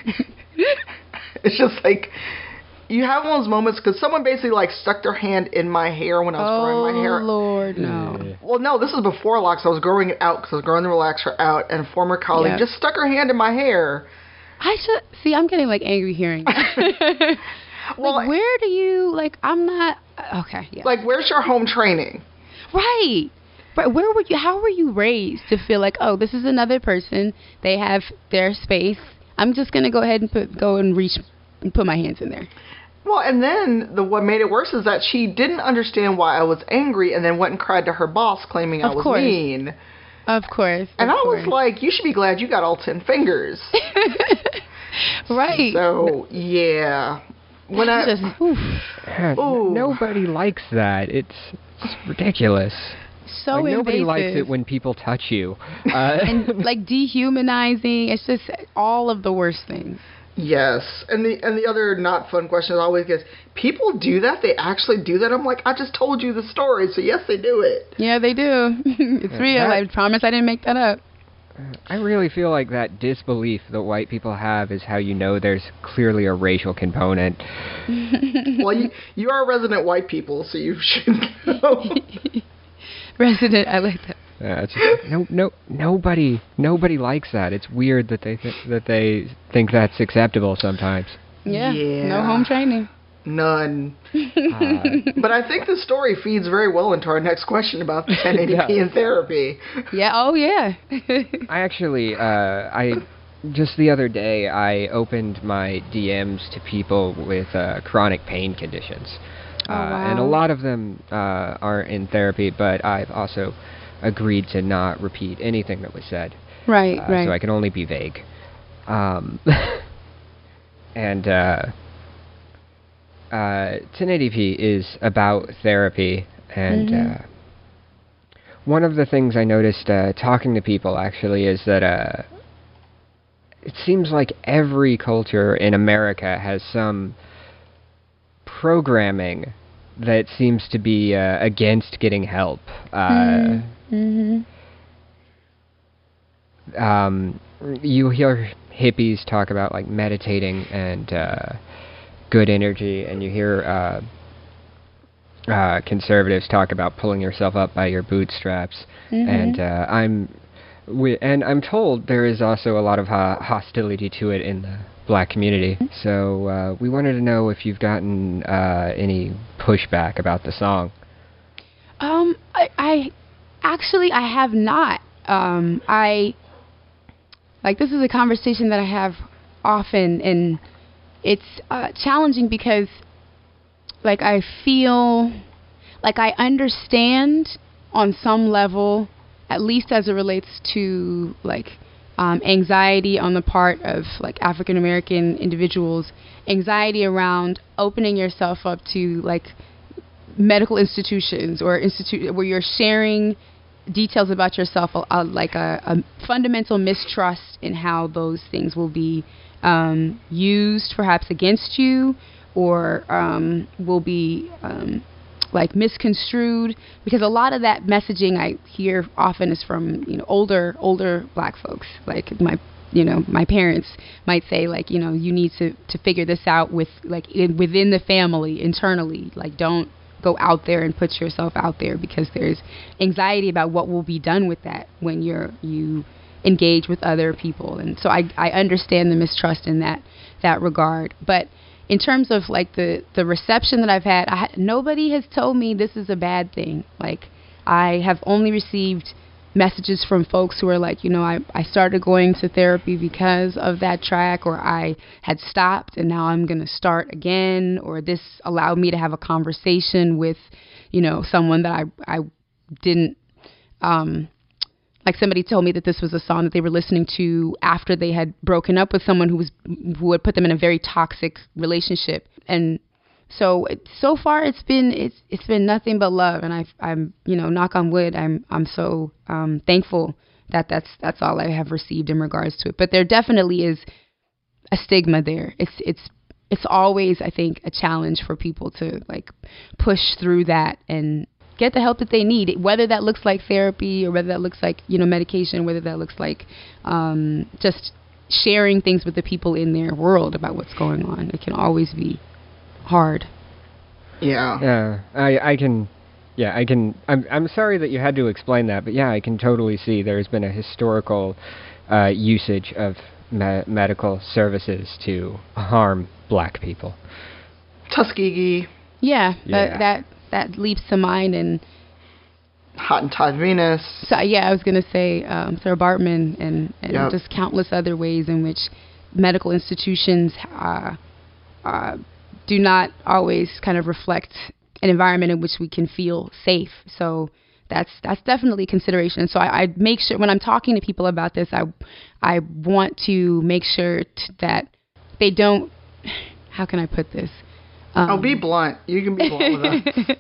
it's just like, you have one of those moments because someone basically, like, stuck their hand in my hair when I was oh, growing my hair. Oh, Lord, no. Well, no, this is before locks. I was growing it out because I was growing the relaxer out, and a former colleague yep. just stuck her hand in my hair. I should see. I'm getting, like, angry hearing that. well, like, where do you, like? I'm not. Okay. Yeah. Like, where's your home training? Right. But where were you? How were you raised to feel like, oh, this is another person. They have their space. I'm just gonna go ahead and put go and reach and put my hands in there. Well, and then the what made it worse is that she didn't understand why I was angry, and then went and cried to her boss, claiming of I was course. mean. Of course. And of I course. was like, you should be glad you got all ten fingers. Right. So yeah, when I just oof. Ooh. Nobody likes that. It's, it's ridiculous. So like, nobody invasive. likes it when people touch you. Uh, and like dehumanizing. It's just all of the worst things. Yes, and the and the other not fun question is always gets, people do that? They actually do that? I'm like, I just told you the story, so yes, they do it. Yeah, they do. It's real. That, I promise I didn't make that up. I really feel like that disbelief that white people have is how you know there's clearly a racial component. Well, you, you are resident white people, so you should know. Resident, I like that. Uh, it's just, no, no, nobody, nobody likes that. It's weird that they th- that they think that's acceptable sometimes. Yeah, yeah. No home training. None. Uh, but I think the story feeds very well into our next question about the ten eighty p yeah. in therapy. Yeah. Oh, yeah. I actually, uh, I just the other day I opened my D Ms to people with uh, chronic pain conditions. Oh, wow. Uh, and a lot of them uh, are in therapy, but I've also agreed to not repeat anything that was said. Right, uh, right. So I can only be vague. Um, and uh, uh, ten eighty p is about therapy, and mm-hmm. uh, one of the things I noticed uh, talking to people actually is that uh, it seems like every culture in America has some programming that seems to be uh, against getting help. Uh, mm-hmm. um, you hear hippies talk about, like, meditating and uh, good energy, and you hear uh, uh, conservatives talk about pulling yourself up by your bootstraps. Mm-hmm. And uh, I'm, we, and I'm told there is also a lot of uh, hostility to it in the black community. So uh, we wanted to know if you've gotten uh, any pushback about the song. Um, I, I actually I have not. Um, I like this is a conversation that I have often, and it's uh, challenging because, like, I feel like I understand on some level, at least as it relates to, like, Um, anxiety on the part of, like, African American individuals, anxiety around opening yourself up to, like, medical institutions or institute where you're sharing details about yourself, uh, like a, a fundamental mistrust in how those things will be um, used, perhaps against you, or um, will be um, like misconstrued, because a lot of that messaging I hear often is from, you know, older older black folks. Like my you know my parents might say, like, you know, you need to to figure this out with, like, in, within the family internally. Like, don't go out there and put yourself out there, because there's anxiety about what will be done with that when you're you engage with other people. And so I I understand the mistrust in that that regard, but in terms of like the, the reception that I've had, I, nobody has told me this is a bad thing. Like, I have only received messages from folks who are like, you know, I, I started going to therapy because of that track, or I had stopped and now I'm going to start again, or this allowed me to have a conversation with, you know, someone that I, I didn't, um, like somebody told me that this was a song that they were listening to after they had broken up with someone who was, who had put them in a very toxic relationship. And so, so far it's been, it's, it's been nothing but love. And I, I'm, you know, knock on wood, I'm, I'm so, um, thankful that that's, that's all I have received in regards to it. But there definitely is a stigma there. It's, it's, it's always, I think, a challenge for people to like push through that and get the help that they need, whether that looks like therapy or whether that looks like, you know, medication, whether that looks like, um, just sharing things with the people in their world about what's going on. It can always be hard. Yeah. Yeah, I, I can, yeah, I can, I'm, I'm sorry that you had to explain that, but yeah, I can totally see there's been a historical uh, usage of me- medical services to harm black people. Tuskegee. Yeah, Yeah. That, that, that leaps to mind. And Hottentot Venus. so, yeah, I was going to say um, Sarah Bartman and, and Yep. just countless other ways in which medical institutions uh, uh, do not always kind of reflect an environment in which we can feel safe. So that's that's definitely consideration. So I, I make sure when I'm talking to people about this, I I want to make sure t- that they don't. How can I put this? Um, Oh, be blunt. You can be blunt with us.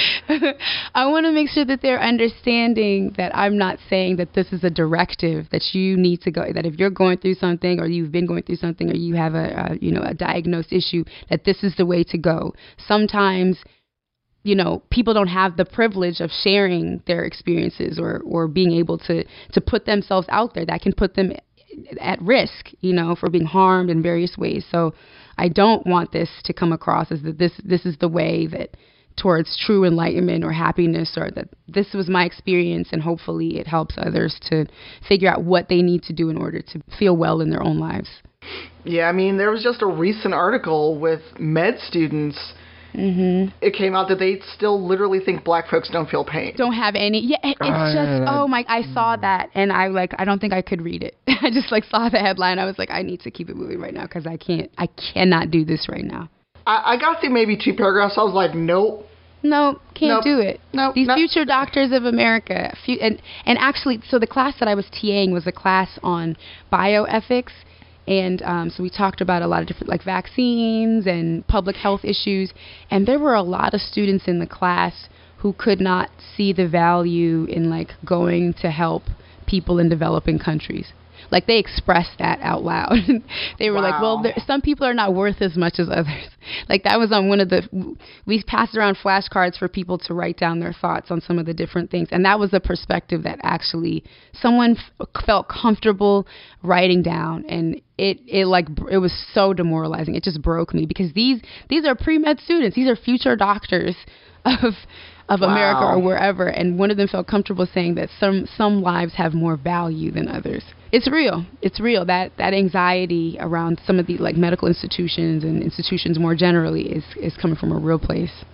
I want to make sure that they're understanding that I'm not saying that this is a directive that you need to go, that if you're going through something or you've been going through something or you have a, a you know, a diagnosed issue, that this is the way to go. Sometimes, you know, people don't have the privilege of sharing their experiences or, or being able to, to put themselves out there. That can put them at risk, you know, for being harmed in various ways. So I don't want this to come across as that this, this is the way that towards true enlightenment or happiness, or that this was my experience and hopefully it helps others to figure out what they need to do in order to feel well in their own lives. Yeah, I mean, there was just a recent article with med students. Mm-hmm. It came out that they still literally think black folks don't feel pain. Don't have any. Yeah, it, it's Oh, just, yeah, that- oh my, I saw that and I like, I don't think I could read it. I just like saw the headline. I was like, I need to keep it moving right now because I can't, I cannot do this right now. I, I got through maybe two paragraphs. I was like, nope. No, can't Nope. do it. Nope. These Nope. future doctors of America. Fu- and, and actually, so the class that I was TAing was a class on bioethics. And um, so we talked about a lot of different, like, vaccines and public health issues. And there were a lot of students in the class who could not see the value in, like, going to help people in developing countries. Like, they expressed that out loud. They were like, well, Wow. there, some people are not worth as much as others. Like, that was on one of the, we passed around flashcards for people to write down their thoughts on some of the different things. And that was a perspective that actually someone f- felt comfortable writing down. And it, it like, it was so demoralizing. It just broke me because these, these are pre-med students. These are future doctors of of Wow. America or wherever, and one of them felt comfortable saying that some some lives have more value than others. It's real. It's real. That that anxiety around some of the like medical institutions and institutions more generally is is coming from a real place.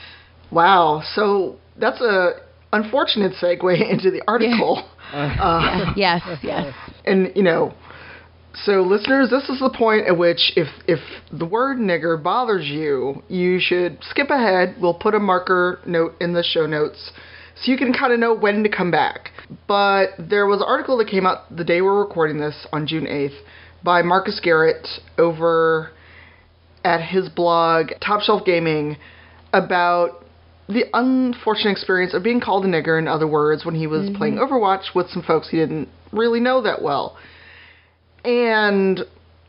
Wow. So that's a unfortunate segue into the article. Uh, Uh, Yes, yes. And, you know, so listeners, this is the point at which if if the word nigger bothers you, you should skip ahead. We'll put a marker note in the show notes so you can kind of know when to come back. But there was an article that came out the day we're recording this on June eighth by Marcus Garrett over at his blog Top Shelf Gaming about the unfortunate experience of being called a nigger, in other words, when he was Mm-hmm. playing Overwatch with some folks he didn't really know that well. And,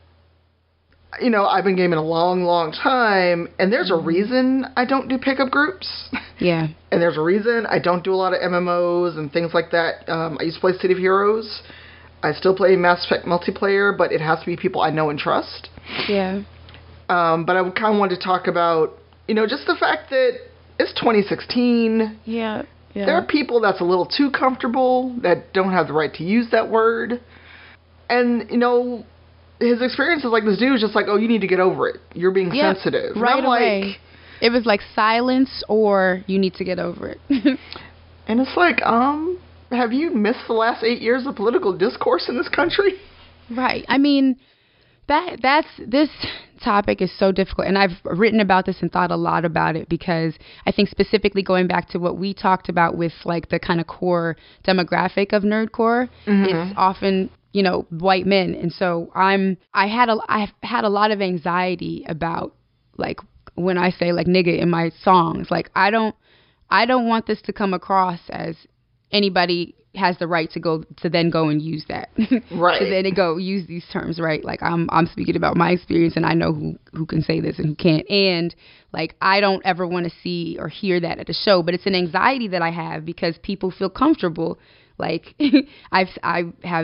you know, I've been gaming a long, long time, and there's a reason I don't do pickup groups. Yeah. And there's a reason I don't do a lot of M M Os and things like that. Um, I used to play City of Heroes. I still play Mass Effect multiplayer, but it has to be people I know and trust. Yeah. Um, but I kind of wanted to talk about, you know, just the fact that it's twenty sixteen. Yeah. Yeah. There are people that's a little too comfortable, that don't have the right to use that word. And, you know, his experience is like this dude was just like, oh, you need to get over it. You're being yep, sensitive. Right and I'm away. Like, it was like silence or you need to get over it. And it's like, um, have you missed the last eight years of political discourse in this country? Right. I mean, that that's this topic is so difficult, and I've written about this and thought a lot about it because I think specifically going back to what we talked about with like the kind of core demographic of nerdcore, mm-hmm. it's often, you know, white men, and so I'm I had a I've had a lot of anxiety about like when I say like nigga in my songs, like I don't I don't want this to come across as anybody has the right to go to then go and use that. Right. To then go use these terms, right? Like I'm I'm speaking about my experience and I know who, who can say this and who can't. And like I don't ever want to see or hear that at a show, but it's an anxiety that I have because people feel comfortable. Like I've I have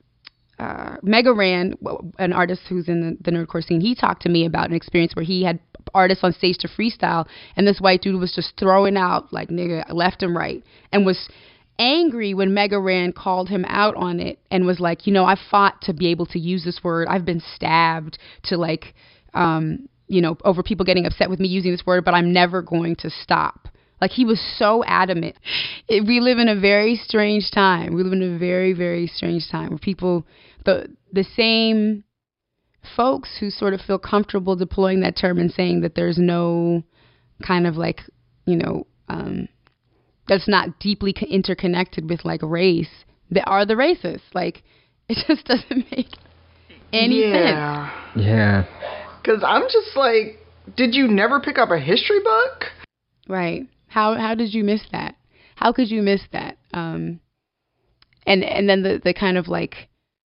uh, Mega Ran, an artist who's in the, the nerdcore scene, he talked to me about an experience where he had artists on stage to freestyle and this white dude was just throwing out like nigga left and right and was angry when Mega Ran called him out on it and was like, you know, I fought to be able to use this word. I've been stabbed to like, um, you know, over people getting upset with me using this word, but I'm never going to stop. Like he was so adamant. It, we live in a very strange time. We live in a very, very strange time where people, the the same folks who sort of feel comfortable deploying that term and saying that there's no kind of like, you know, um, that's not deeply interconnected with like race, that are the racists. Like it just doesn't make any yeah. sense. Yeah. Because I'm just like, did you never pick up a history book? Right. How how did you miss that? How could you miss that? Um, and and then the, the kind of like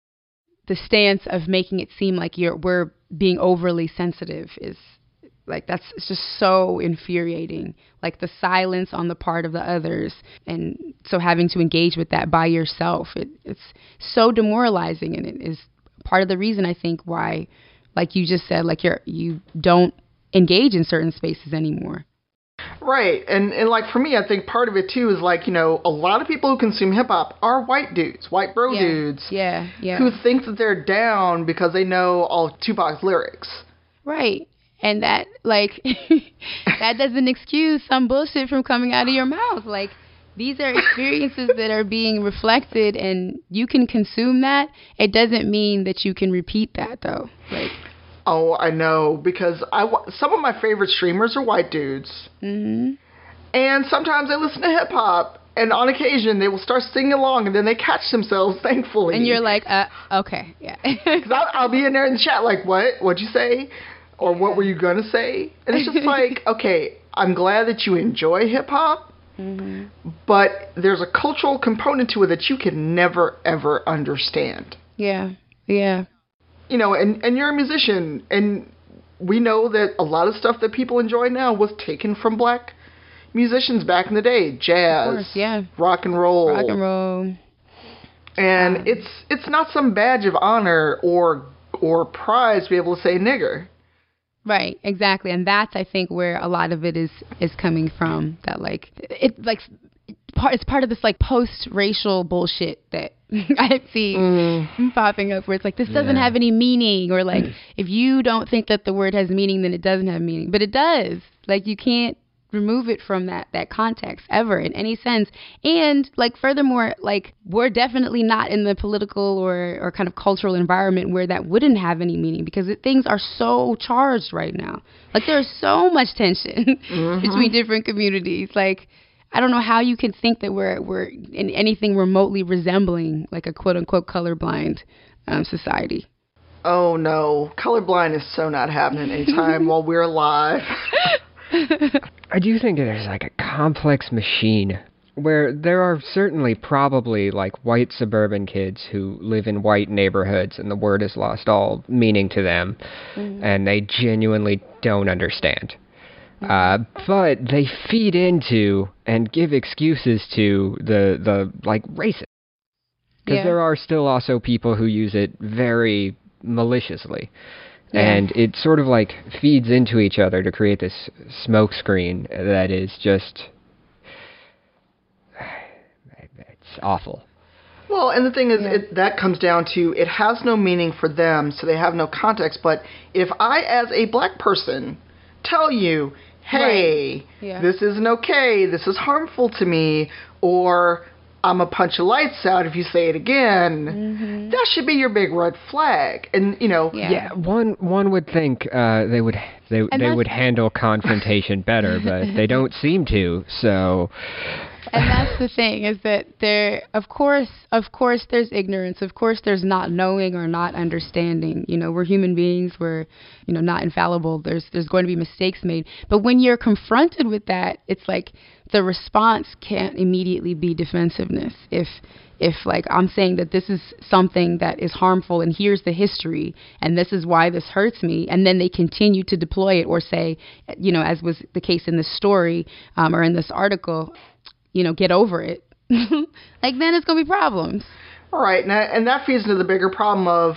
the stance of making it seem like you're we're being overly sensitive is like that's it's just so infuriating. Like the silence on the part of the others, and so having to engage with that by yourself, it, it's so demoralizing, and it is part of the reason I think why, like you just said, like you're you don't engage in certain spaces anymore. Right, and and like for me, I think part of it too is like, you know, a lot of people who consume hip hop are white dudes, white bro yeah. dudes, yeah, yeah, who think that they're down because they know all of Tupac's lyrics. Right. And that, like, that doesn't excuse some bullshit from coming out of your mouth. Like, these are experiences that are being reflected, and you can consume that. It doesn't mean that you can repeat that, though. Like, oh, I know, because I some of my favorite streamers are white dudes, mm-hmm. and sometimes they listen to hip hop, and on occasion they will start singing along, and then they catch themselves, thankfully. And you're like, uh, okay, yeah. Because I'll, I'll be in there in the chat like, what? What'd you say? Or what were you going to say? And it's just like, okay, I'm glad that you enjoy hip-hop, mm-hmm. but there's a cultural component to it that you can never, ever understand. Yeah, yeah. You know, and, and you're a musician, and we know that a lot of stuff that people enjoy now was taken from black musicians back in the day. Jazz, of course, yeah. rock and roll. Rock and roll. And um, it's it's not some badge of honor or or prize to be able to say nigger. Right, exactly, and that's I think where a lot of it is is coming from. That like it like part it's part of this like post-racial bullshit that I see mm. popping up, where it's like this doesn't yeah. have any meaning, or like if you don't think that the word has meaning, then it doesn't have meaning, but it does. Like you can't remove it from that that context ever in any sense. And like furthermore, like we're definitely not in the political or or kind of cultural environment where that wouldn't have any meaning, because it, things are so charged right now. Like there's so much tension mm-hmm. between different communities. Like I don't know how you can think that we're we're in anything remotely resembling like a quote unquote colorblind um, society. Oh no, colorblind is so not happening anytime while we're alive. I do think there's like a complex machine where there are certainly probably like white suburban kids who live in white neighborhoods and the word has lost all meaning to them, mm-hmm. and they genuinely don't understand. Mm-hmm. Uh, but they feed into and give excuses to the, the like racist. Because yeah. there are still also people who use it very maliciously. Yeah. And it sort of like feeds into each other to create this smoke screen that is just, it's awful. Well, and the thing is, Yeah. it, that comes down to it has no meaning for them, so they have no context. But if I, as a black person, tell you, hey, Right. Yeah. this isn't okay, this is harmful to me, or I'm going to punch your lights out if you say it again, Mm-hmm. that should be your big red flag. And, you know, Yeah. Yeah, one one would think uh, they would they And they that's- would handle confrontation better, but they don't seem to. So, And that's the thing, is that there, of course, of course, there's ignorance. Of course, there's not knowing or not understanding. You know, we're human beings. We're, you know, not infallible. There's, there's going to be mistakes made. But when you're confronted with that, it's like the response can't immediately be defensiveness. If, if like I'm saying that this is something that is harmful and here's the history and this is why this hurts me, and then they continue to deploy it or say, you know, as was the case in this story um, or in this article, you know, get over it. Like, then it's going to be problems. all right, and that, and that feeds into the bigger problem of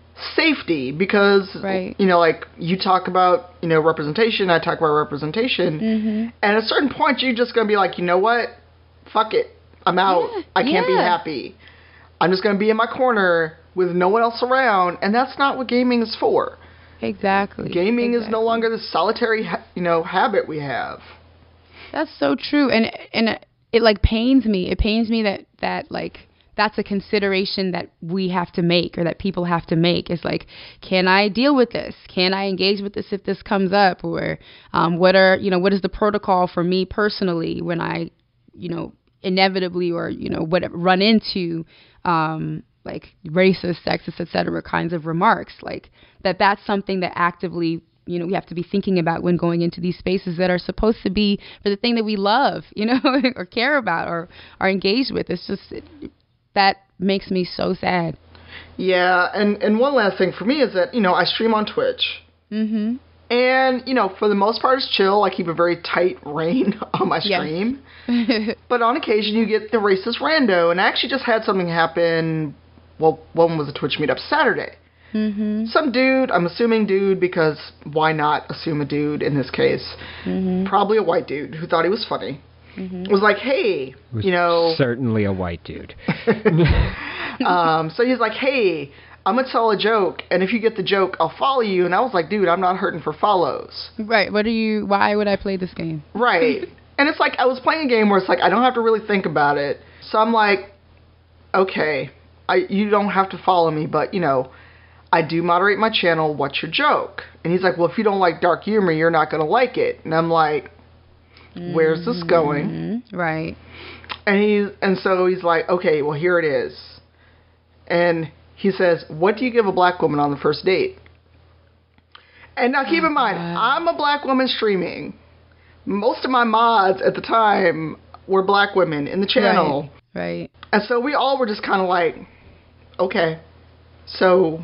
safety, because, Right. you know, like, you talk about, you know, representation, I talk about representation, Mm-hmm. and at a certain point, you're just going to be like, you know what? Fuck it. I'm out. Yeah, I can't be yeah. happy. I'm just going to be in my corner with no one else around, and that's not what gaming is for. Exactly. Gaming is exactly. no longer the solitary, ha- you know, habit we have. That's so true. And, and it, it like pains me. It pains me that, that like, that's a consideration that we have to make, or that people have to make. Is like, can I deal with this? Can I engage with this if this comes up? Or um, what are, you know, what is the protocol for me personally when I, you know, inevitably or, you know, whatever, run into um, like racist, sexist, et cetera kinds of remarks? Like that, that's something that actively, you know, we have to be thinking about when going into these spaces that are supposed to be for the thing that we love, you know, or care about or are engaged with. It's just, it, that makes me so sad. Yeah, and, and one last thing for me is that, you know, I stream on Twitch. Mm-hmm. And, you know, for the most part, it's chill. I keep a very tight rein on my Yes. stream. But on occasion, you get the racist rando. And I actually just had something happen. Well, one was a Twitch meetup Saturday. Mm-hmm. Some dude, I'm assuming dude, because why not assume a dude in this case? Mm-hmm. Probably a white dude who thought he was funny. Mm-hmm. Was like, hey, was you know. certainly a white dude. um, so he's like, hey, I'm going to tell a joke, and if you get the joke, I'll follow you. And I was like, dude, I'm not hurting for follows. Right. What are you, why would I play this game? Right. And it's like, I was playing a game where it's like, I don't have to really think about it. So I'm like, okay, I you don't have to follow me, but, you know, I do moderate my channel. What's your joke? And he's like, well, if you don't like dark humor, you're not going to like it. And I'm like, where's this going? Mm-hmm. Right. And he's and so he's like, okay, well, here it is. And he says, what do you give a black woman on the first date? And now keep in mind, I'm a black woman streaming. Most of my mods at the time were black women in the channel. Right. Right. And so we all were just kind of like, okay, so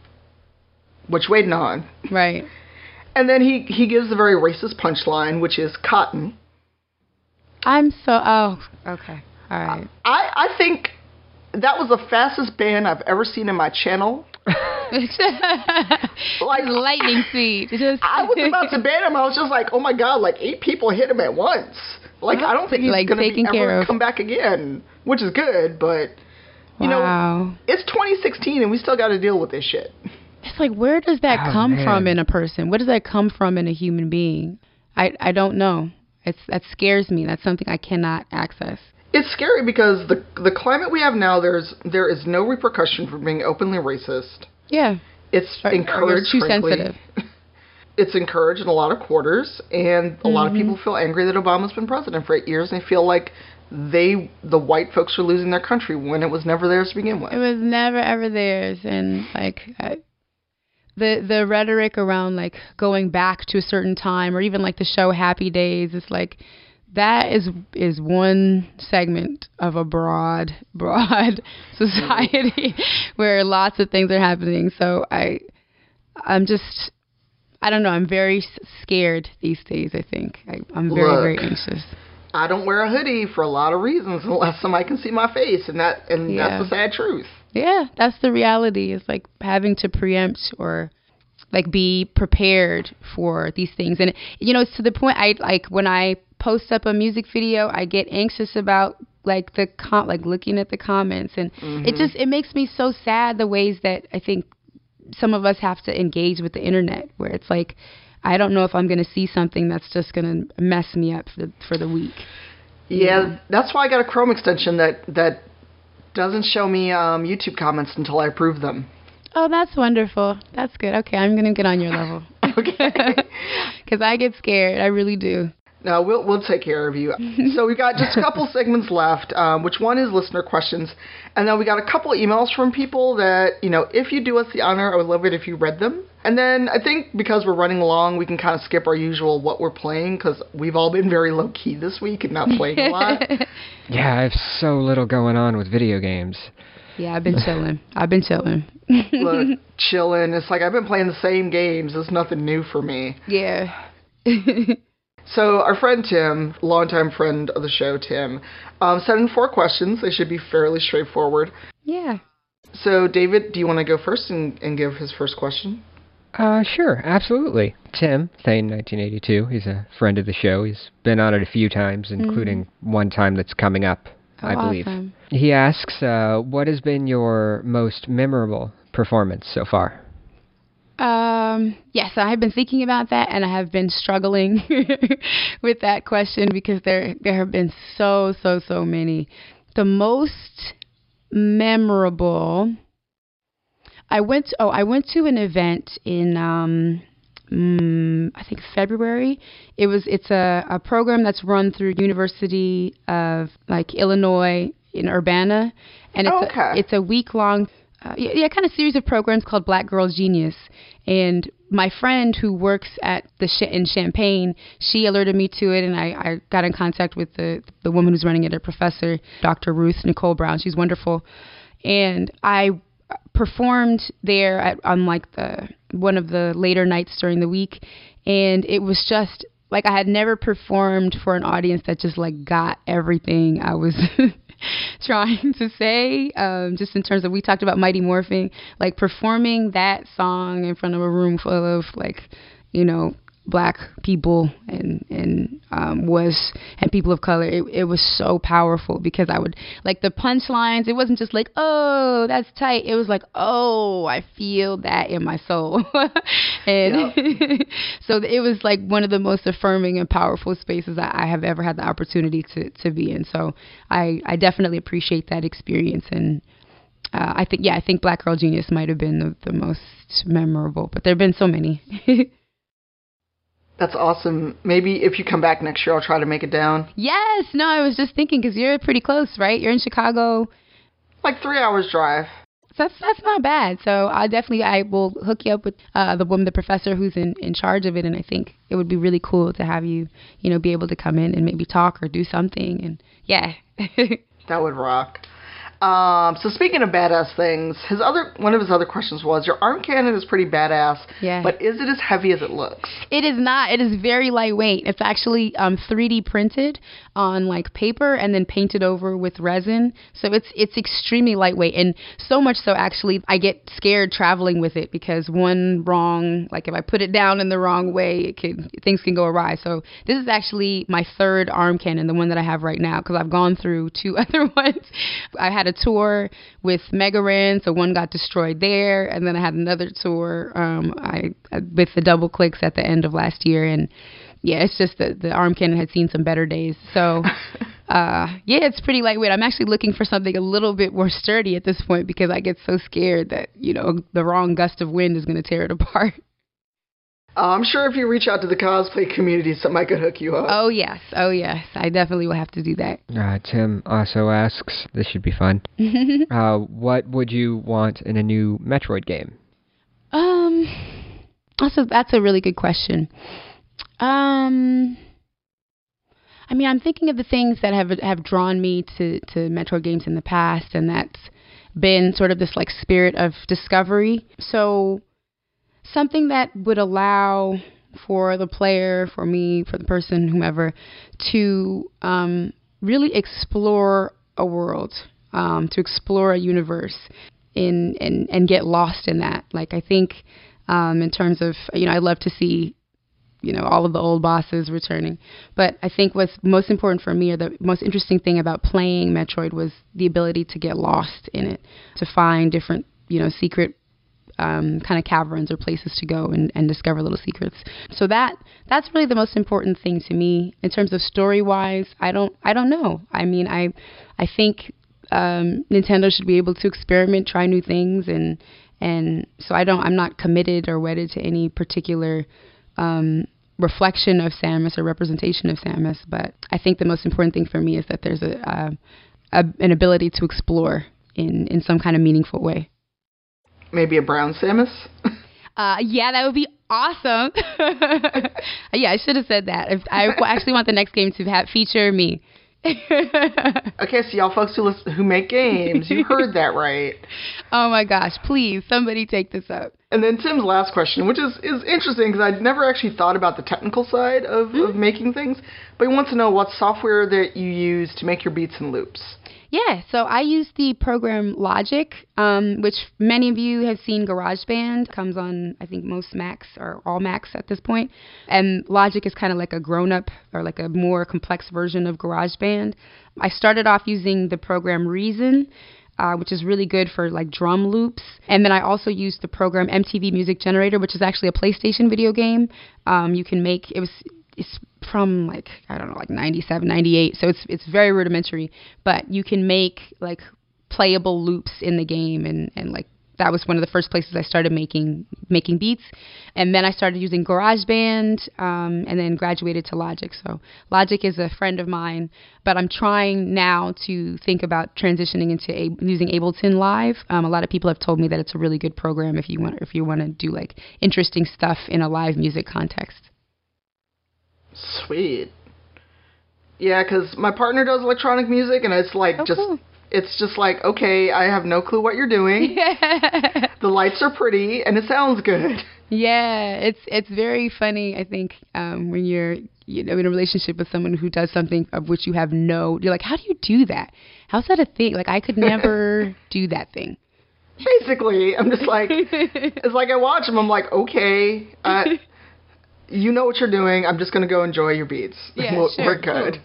what you waiting on? Right. And then he, he gives the very racist punchline, which is cotton. I'm so, oh, okay. All right. I, I think that was the fastest ban I've ever seen in my channel. Like lightning speed. Just I was about to ban him. I was just like, oh my god, like eight people hit him at once. Like I don't think he's Like, gonna be taken care ever of. come back again, which is good. But you wow. know, it's twenty sixteen and we still got to deal with this shit. It's like, where does that Oh, come man. from in a person? Where does that come from in a human being? I I don't know. It's that scares me. That's something I cannot access. It's scary because the the climate we have now, there's there is no repercussion for being openly racist. Yeah. It's Or- or encouraged. too frankly. sensitive. It's encouraged in a lot of quarters, and a lot of Mm-hmm. people feel angry that Obama's been president for eight years, and they feel like they, the white folks, are losing their country when it was never theirs to begin with. It was never ever theirs, and like I, the the rhetoric around like going back to a certain time, or even like the show Happy Days, it's like that is is one segment of a broad broad society where lots of things are happening. So I I'm just I don't know. I'm very s- scared these days. I think I, I'm very Look. very anxious. I don't wear a hoodie for a lot of reasons unless somebody can see my face, and that and Yeah. that's the sad truth. Yeah, that's the reality. It's like having to preempt or like be prepared for these things. And you know, it's to the point I like when I post up a music video, I get anxious about like the com- like looking at the comments, and Mm-hmm. it just it makes me so sad the ways that I think some of us have to engage with the internet, where it's like I don't know if I'm going to see something that's just going to mess me up for the, for the week. Yeah, Yeah. that's why I got a Chrome extension that that doesn't show me um, YouTube comments until I approve them. Oh, that's wonderful. That's good. Okay, I'm going to get on your level. Okay. Because I get scared. I really do. No, we'll we'll take care of you. So we got just a couple segments left, um, which one is listener questions, and then we got a couple emails from people that, you know, if you do us the honor, I would love it if you read them. And then I think because we're running along, we can kind of skip our usual what we're playing, because we've all been very low key this week and not playing a lot. Yeah, I have so little going on with video games. Yeah, I've been chilling. I've been chilling. Look, chilling. It's like I've been playing the same games. It's nothing new for me. Yeah. So our friend Tim, longtime friend of the show, Tim, um, sent in four questions. They should be fairly straightforward. Yeah. So, David, do you want to go first and, and give his first question? Uh, sure, absolutely. Tim, Thane nineteen eighty-two, he's a friend of the show. He's been on it a few times, including mm-hmm. one time that's coming up, oh, I believe. Awesome. He asks, uh, what has been your most memorable performance so far? Um, yes, I have been thinking about that, and I have been struggling with that question because there there have been so, so, so many. The most memorable, I went to, oh, I went to an event in, um, mm, I think February. It was, it's a, a program that's run through University of, like, Illinois in Urbana, and it's, oh, okay. a, it's a week-long Uh, yeah, yeah, kind of series of programs called Black Girls Genius. And my friend who works at the sh- in Champaign, she alerted me to it, and I, I got in contact with the the woman who's running it, a professor, Doctor Ruth Nicole Brown. She's wonderful. And I performed there at on like the one of the later nights during the week, and it was just like I had never performed for an audience that just like got everything I was trying to say, um, just in terms of, we talked about Mighty Morphing, like performing that song in front of a room full of like, you know, Black people and and um, was and people of color. It, it was so powerful because I would like the punchlines. It wasn't just like, oh, that's tight. It was like, oh, I feel that in my soul. And yep. So it was like one of the most affirming and powerful spaces I, I have ever had the opportunity to to be in. So I I definitely appreciate that experience. And uh, I think yeah, I think Black Girl Genius might have been the, the most memorable, but there have been so many. That's awesome. Maybe if you come back next year, I'll try to make it down. Yes. No, I was just thinking because you're pretty close, right? You're in Chicago. Like three hours drive. That's that's not bad. So I definitely I will hook you up with uh, the woman, the professor who's in, in charge of it, and I think it would be really cool to have you, you know, be able to come in and maybe talk or do something. And yeah, that would rock. Um, so speaking of badass things, his other one of his other questions was, your arm cannon is pretty badass, yeah. but is it as heavy as it looks? It is not. It is very lightweight. It's actually um, three D printed on like paper and then painted over with resin. So it's it's extremely lightweight, and so much so actually I get scared traveling with it because one wrong, like if I put it down in the wrong way, it can things can go awry. So this is actually my third arm cannon, the one that I have right now, because I've gone through two other ones. I had a tour with Megaran, so one got destroyed there, and then I had another tour um, I with the double clicks at the end of last year, and yeah, it's just that the arm cannon had seen some better days. So uh, yeah, it's pretty lightweight. I'm actually looking for something a little bit more sturdy at this point because I get so scared that, you know, the wrong gust of wind is going to tear it apart. Uh, I'm sure if you reach out to the cosplay community, somebody could hook you up. Oh, yes. Oh, yes. I definitely will have to do that. Uh, Tim also asks, this should be fun, uh, what would you want in a new Metroid game? Um, also, that's a really good question. Um, I mean, I'm thinking of the things that have have drawn me to, to Metroid games in the past, and that's been sort of this, like, spirit of discovery. So something that would allow for the player, for me, for the person, whomever, to um, really explore a world, um, to explore a universe, in and and get lost in that. Like I think, um, in terms of, you know, I'd love to see you know, all of the old bosses returning. But I think what's most important for me, or the most interesting thing about playing Metroid, was the ability to get lost in it, to find different, you know, secret um, kind of caverns or places to go and, and discover little secrets. So that that's really the most important thing to me. In terms of story-wise, I don't I don't know. I mean, I I think um, Nintendo should be able to experiment, try new things, and and so I don't I'm not committed or wedded to any particular um, reflection of Samus or representation of Samus. But I think the most important thing for me is that there's a, a, a an ability to explore in in some kind of meaningful way. Maybe a brown Samus? Uh, yeah, that would be awesome. Yeah, I should have said that. If, I actually want the next game to have feature me. Okay, so y'all folks who listen, who make games, you heard that right. Oh my gosh, please, somebody take this up. And then Tim's last question, which is, is interesting because I'd never actually thought about the technical side of, mm-hmm. of making things, but he wants to know what software that you use to make your beats and loops. Yeah, so I use the program Logic, um, which many of you have seen. GarageBand comes on, I think, most Macs or all Macs at this point. And Logic is kind of like a grown-up or like a more complex version of GarageBand. I started off using the program Reason, uh, which is really good for like drum loops. And then I also used the program M T V Music Generator, which is actually a PlayStation video game. Um, you can make, it was... It's from like, I don't know, like ninety-seven, ninety-eight. So it's it's very rudimentary, but you can make like playable loops in the game. And, and like that was one of the first places I started making making beats. And then I started using GarageBand um, and then graduated to Logic. So Logic is a friend of mine, but I'm trying now to think about transitioning into a, using Ableton Live. Um, a lot of people have told me that it's a really good program if you want if you want to do like interesting stuff in a live music context. Sweet. Yeah, because my partner does electronic music, and it's like oh, just, cool. it's just like, okay, I have no clue what you're doing. Yeah. The lights are pretty, and it sounds good. Yeah, it's it's very funny, I think, um, when you're you know in a relationship with someone who does something of which you have no, you're like, how do you do that? How's that a thing? Like, I could never do that thing. Basically, I'm just like, it's like I watch them, I'm like, okay, uh, you know what you're doing. I'm just going to go enjoy your beats. Yeah, we're, sure. we're good.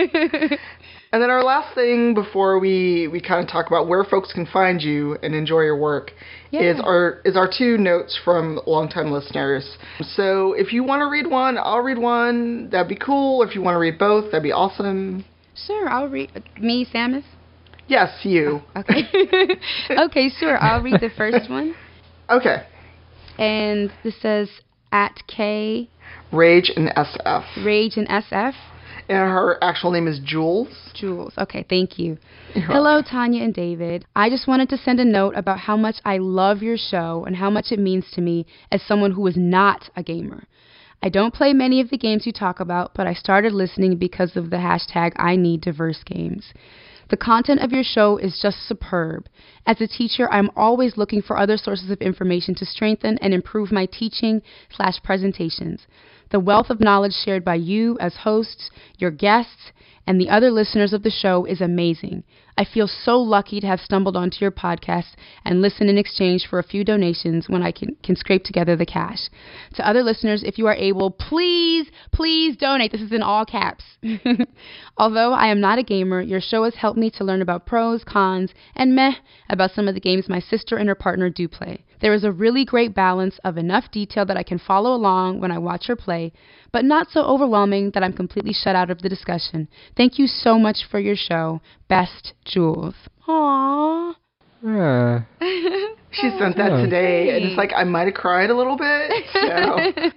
And then our last thing before we, we kind of talk about where folks can find you and enjoy your work yeah. is our is our two notes from longtime listeners. So if you want to read one, I'll read one. That'd be cool. If you want to read both, that'd be awesome. Sure, I'll read. Me, Samus? Yes, you. Oh, okay. Okay, sure. I'll read the first one. Okay. And this says, at K... Rage and S F. Rage and S F. And her actual name is Jules. Jules. Okay, thank you. You're Hello, welcome. Tanya and David. I just wanted to send a note about how much I love your show and how much it means to me as someone who is not a gamer. I don't play many of the games you talk about, but I started listening because of the hashtag I need diverse games. The content of your show is just superb. As a teacher, I'm always looking for other sources of information to strengthen and improve my teaching slash presentations. The wealth of knowledge shared by you as hosts, your guests, and the other listeners of the show is amazing. I feel so lucky to have stumbled onto your podcast and listen in exchange for a few donations when I can, can scrape together the cash. To other listeners, if you are able, please, please donate. This is in all caps. Although I am not a gamer, your show has helped me to learn about pros, cons, and meh about some of the games my sister and her partner do play. There is a really great balance of enough detail that I can follow along when I watch her play, but not so overwhelming that I'm completely shut out of the discussion. Thank you so much for your show. Best, Jules. Aww. Uh, she sent that today, and it's like I might have cried a little bit. So,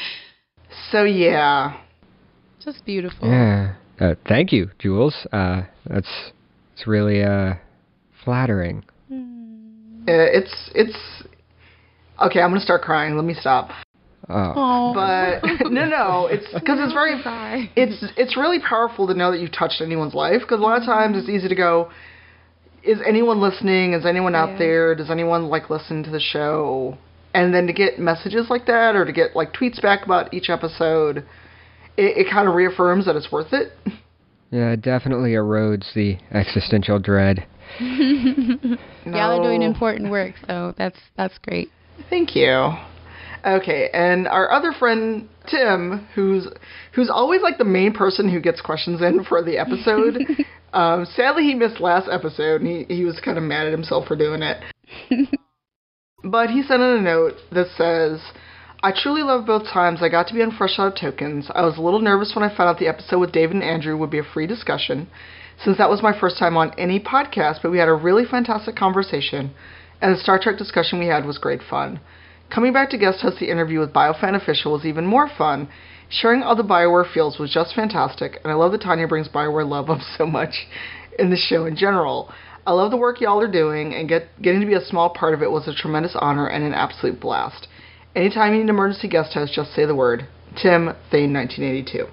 so yeah. Just beautiful. Yeah. Uh, thank you, Jules. Uh, that's it's really uh, flattering. Uh, it's it's okay. I'm gonna start crying. Let me stop. Oh. But no, no, it's because it's very, it's it's really powerful to know that you've touched anyone's life. Because a lot of times it's easy to go, is anyone listening? Is anyone out yeah. there? Does anyone like listen to the show? And then to get messages like that, or to get like tweets back about each episode, it, it kind of reaffirms that it's worth it. Yeah, it definitely erodes the existential dread. No. Y'all are doing important work, so that's that's great. Thank you. Okay, and our other friend Tim, who's who's always like the main person who gets questions in for the episode. um, sadly, he missed last episode, and he he was kind of mad at himself for doing it. But he sent in a note that says, "I truly love both times I got to be on Fresh Out of Tokens. I was a little nervous when I found out the episode with David and Andrew would be a free discussion, since that was my first time on any podcast, but we had a really fantastic conversation, and the Star Trek discussion we had was great fun. Coming back to guest host the interview with BioFan Official was even more fun. Sharing all the BioWare feels was just fantastic, and I love that Tanya brings BioWare love up so much in the show in general. I love the work y'all are doing, and get, getting to be a small part of it was a tremendous honor and an absolute blast. Anytime you need an emergency guest host, just say the word. Tim, Thane, nineteen eighty-two.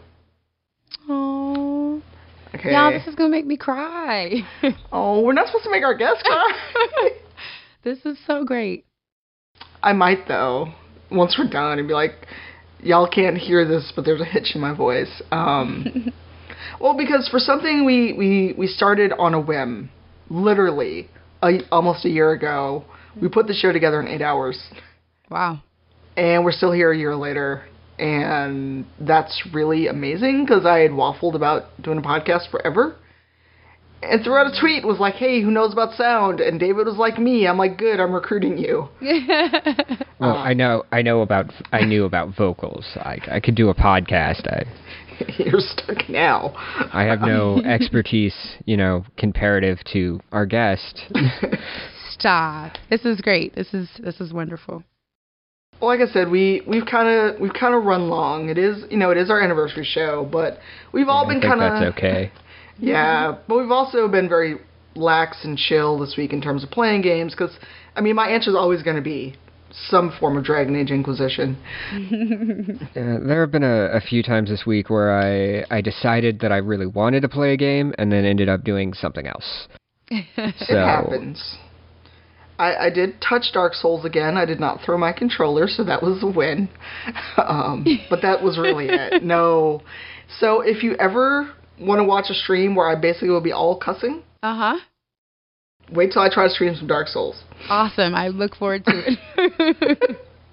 Aww. Okay. Y'all, this is going to make me cry. Oh, we're not supposed to make our guests cry. This is so great. I might, though, once we're done, and be like, y'all can't hear this, but there's a hitch in my voice. Um, well, because for something we, we, we started on a whim, literally, a, almost a year ago, we put the show together in eight hours. Wow. And we're still here a year later, and that's really amazing, because I had waffled about doing a podcast forever. And threw out a tweet, was like, hey, who knows about sound? And David was like, me. I'm like, good, I'm recruiting you. Well, I know, I know about, I knew about vocals. I, I could do a podcast. I, You're stuck now. I have no expertise, you know, comparative to our guest. Stop. This is great. This is this is wonderful. Well, like I said, we we've kind of we've kind of run long. It is, you know, it is our anniversary show, but we've all I been think kind of that's okay. Yeah, but we've also been very lax and chill this week in terms of playing games, because, I mean, my answer is always going to be some form of Dragon Age Inquisition. uh, there have been a, a few times this week where I, I decided that I really wanted to play a game and then ended up doing something else. So, it happens. I, I did touch Dark Souls again. I did not throw my controller, so that was a win. um, but that was really it. No. So if you ever want to watch a stream where I basically will be all cussing, Uh-huh. wait till I try to stream some Dark Souls. Awesome. I look forward to it.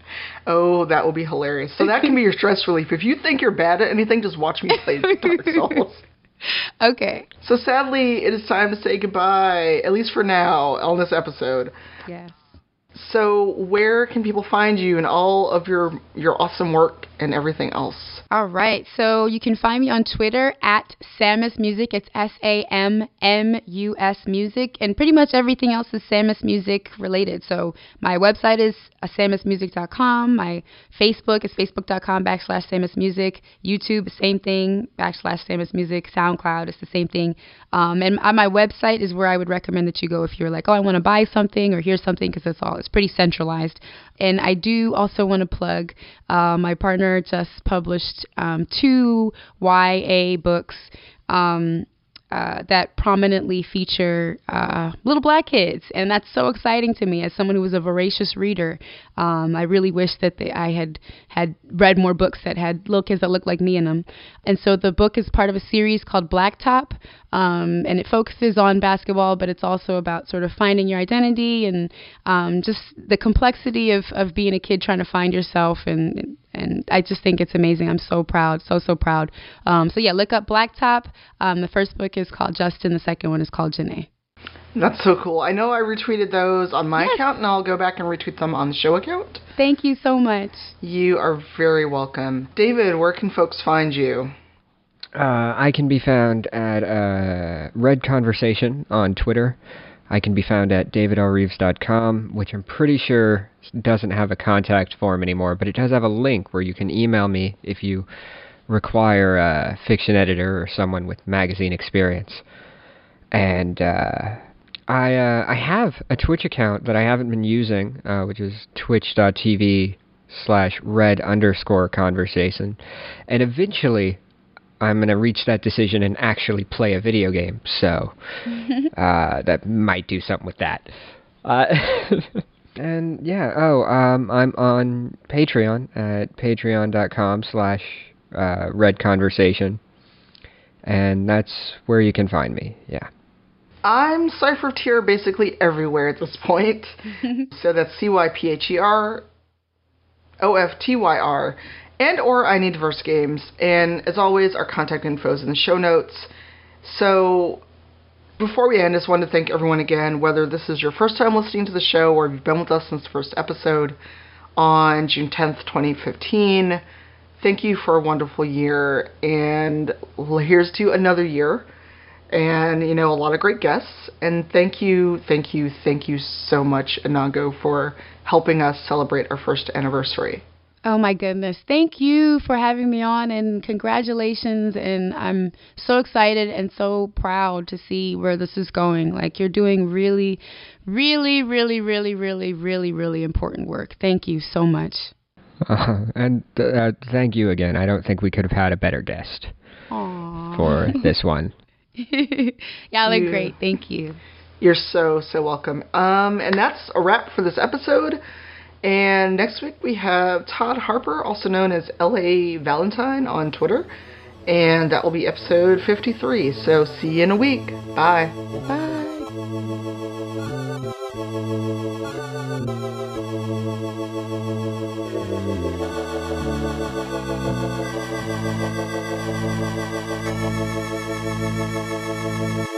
Oh, that will be hilarious. So that can be your stress relief. If you think you're bad at anything, just watch me play Dark Souls. Okay. So sadly, it is time to say goodbye, at least for now, on this episode. Yes. So where can people find you and all of your, your awesome work and everything else? All right. So you can find me on Twitter at Samus Music. It's S A M M U S Music. And pretty much everything else is Samus Music related. So my website is samus music dot com. My Facebook is facebook dot com backslash Samus Music. YouTube, same thing, backslash Samus Music. SoundCloud, it's the same thing. Um, and on my website is where I would recommend that you go if you're like, oh, I want to buy something or hear something, because it's all, it's pretty centralized. And I do also want to plug, uh, my partner just published um, two Y A books um, uh, that prominently feature uh, little black kids. And that's so exciting to me as someone who was a voracious reader. Um, I really wish that they, I had had read more books that had little kids that looked like me in them. And so the book is part of a series called Blacktop, um, and it focuses on basketball, but it's also about sort of finding your identity and um, just the complexity of, of being a kid trying to find yourself. And and I just think it's amazing. I'm so proud, so, so proud. Um, so yeah, look up Blacktop. Um, the first book is called Justin. The second one is called Janae. That's so cool. I know I retweeted those on my yes. account, and I'll go back and retweet them on the show account. Thank you so much. You are very welcome. David, where can folks find you? Uh, I can be found at uh, Red Conversation on Twitter. I can be found at david l reeves dot com, which I'm pretty sure doesn't have a contact form anymore, but it does have a link where you can email me if you require a fiction editor or someone with magazine experience. And uh, I uh, I have a Twitch account that I haven't been using, uh, which is twitch.tv slash red underscore conversation. And eventually, I'm going to reach that decision and actually play a video game. So uh, that might do something with that. Uh, and yeah, oh, um, I'm on Patreon at patreon.com slash red conversation. And that's where you can find me, yeah. I'm Cypher Tier basically everywhere at this point. So that's C Y P H E R O F T Y R, and or I Need Diverse Games. And as always, our contact info is in the show notes. So before we end, I just wanted to thank everyone again, whether this is your first time listening to the show or if you've been with us since the first episode on June tenth, twenty fifteen. Thank you for a wonderful year, and here's to another year. And, you know, a lot of great guests. And thank you, thank you, thank you so much, Anango, for helping us celebrate our first anniversary. Oh, my goodness. Thank you for having me on, and congratulations. And I'm so excited and so proud to see where this is going. Like, you're doing really, really, really, really, really, really, really important work. Thank you so much. Uh, and uh, thank you again. I don't think we could have had a better guest Aww. for this one. Y'all are great. Thank you. You're so, so welcome. Um, and that's a wrap for this episode. And next week we have Todd Harper, also known as L A Valentine on Twitter. And that will be episode fifty-three. So see you in a week. Bye. Bye. Thank you.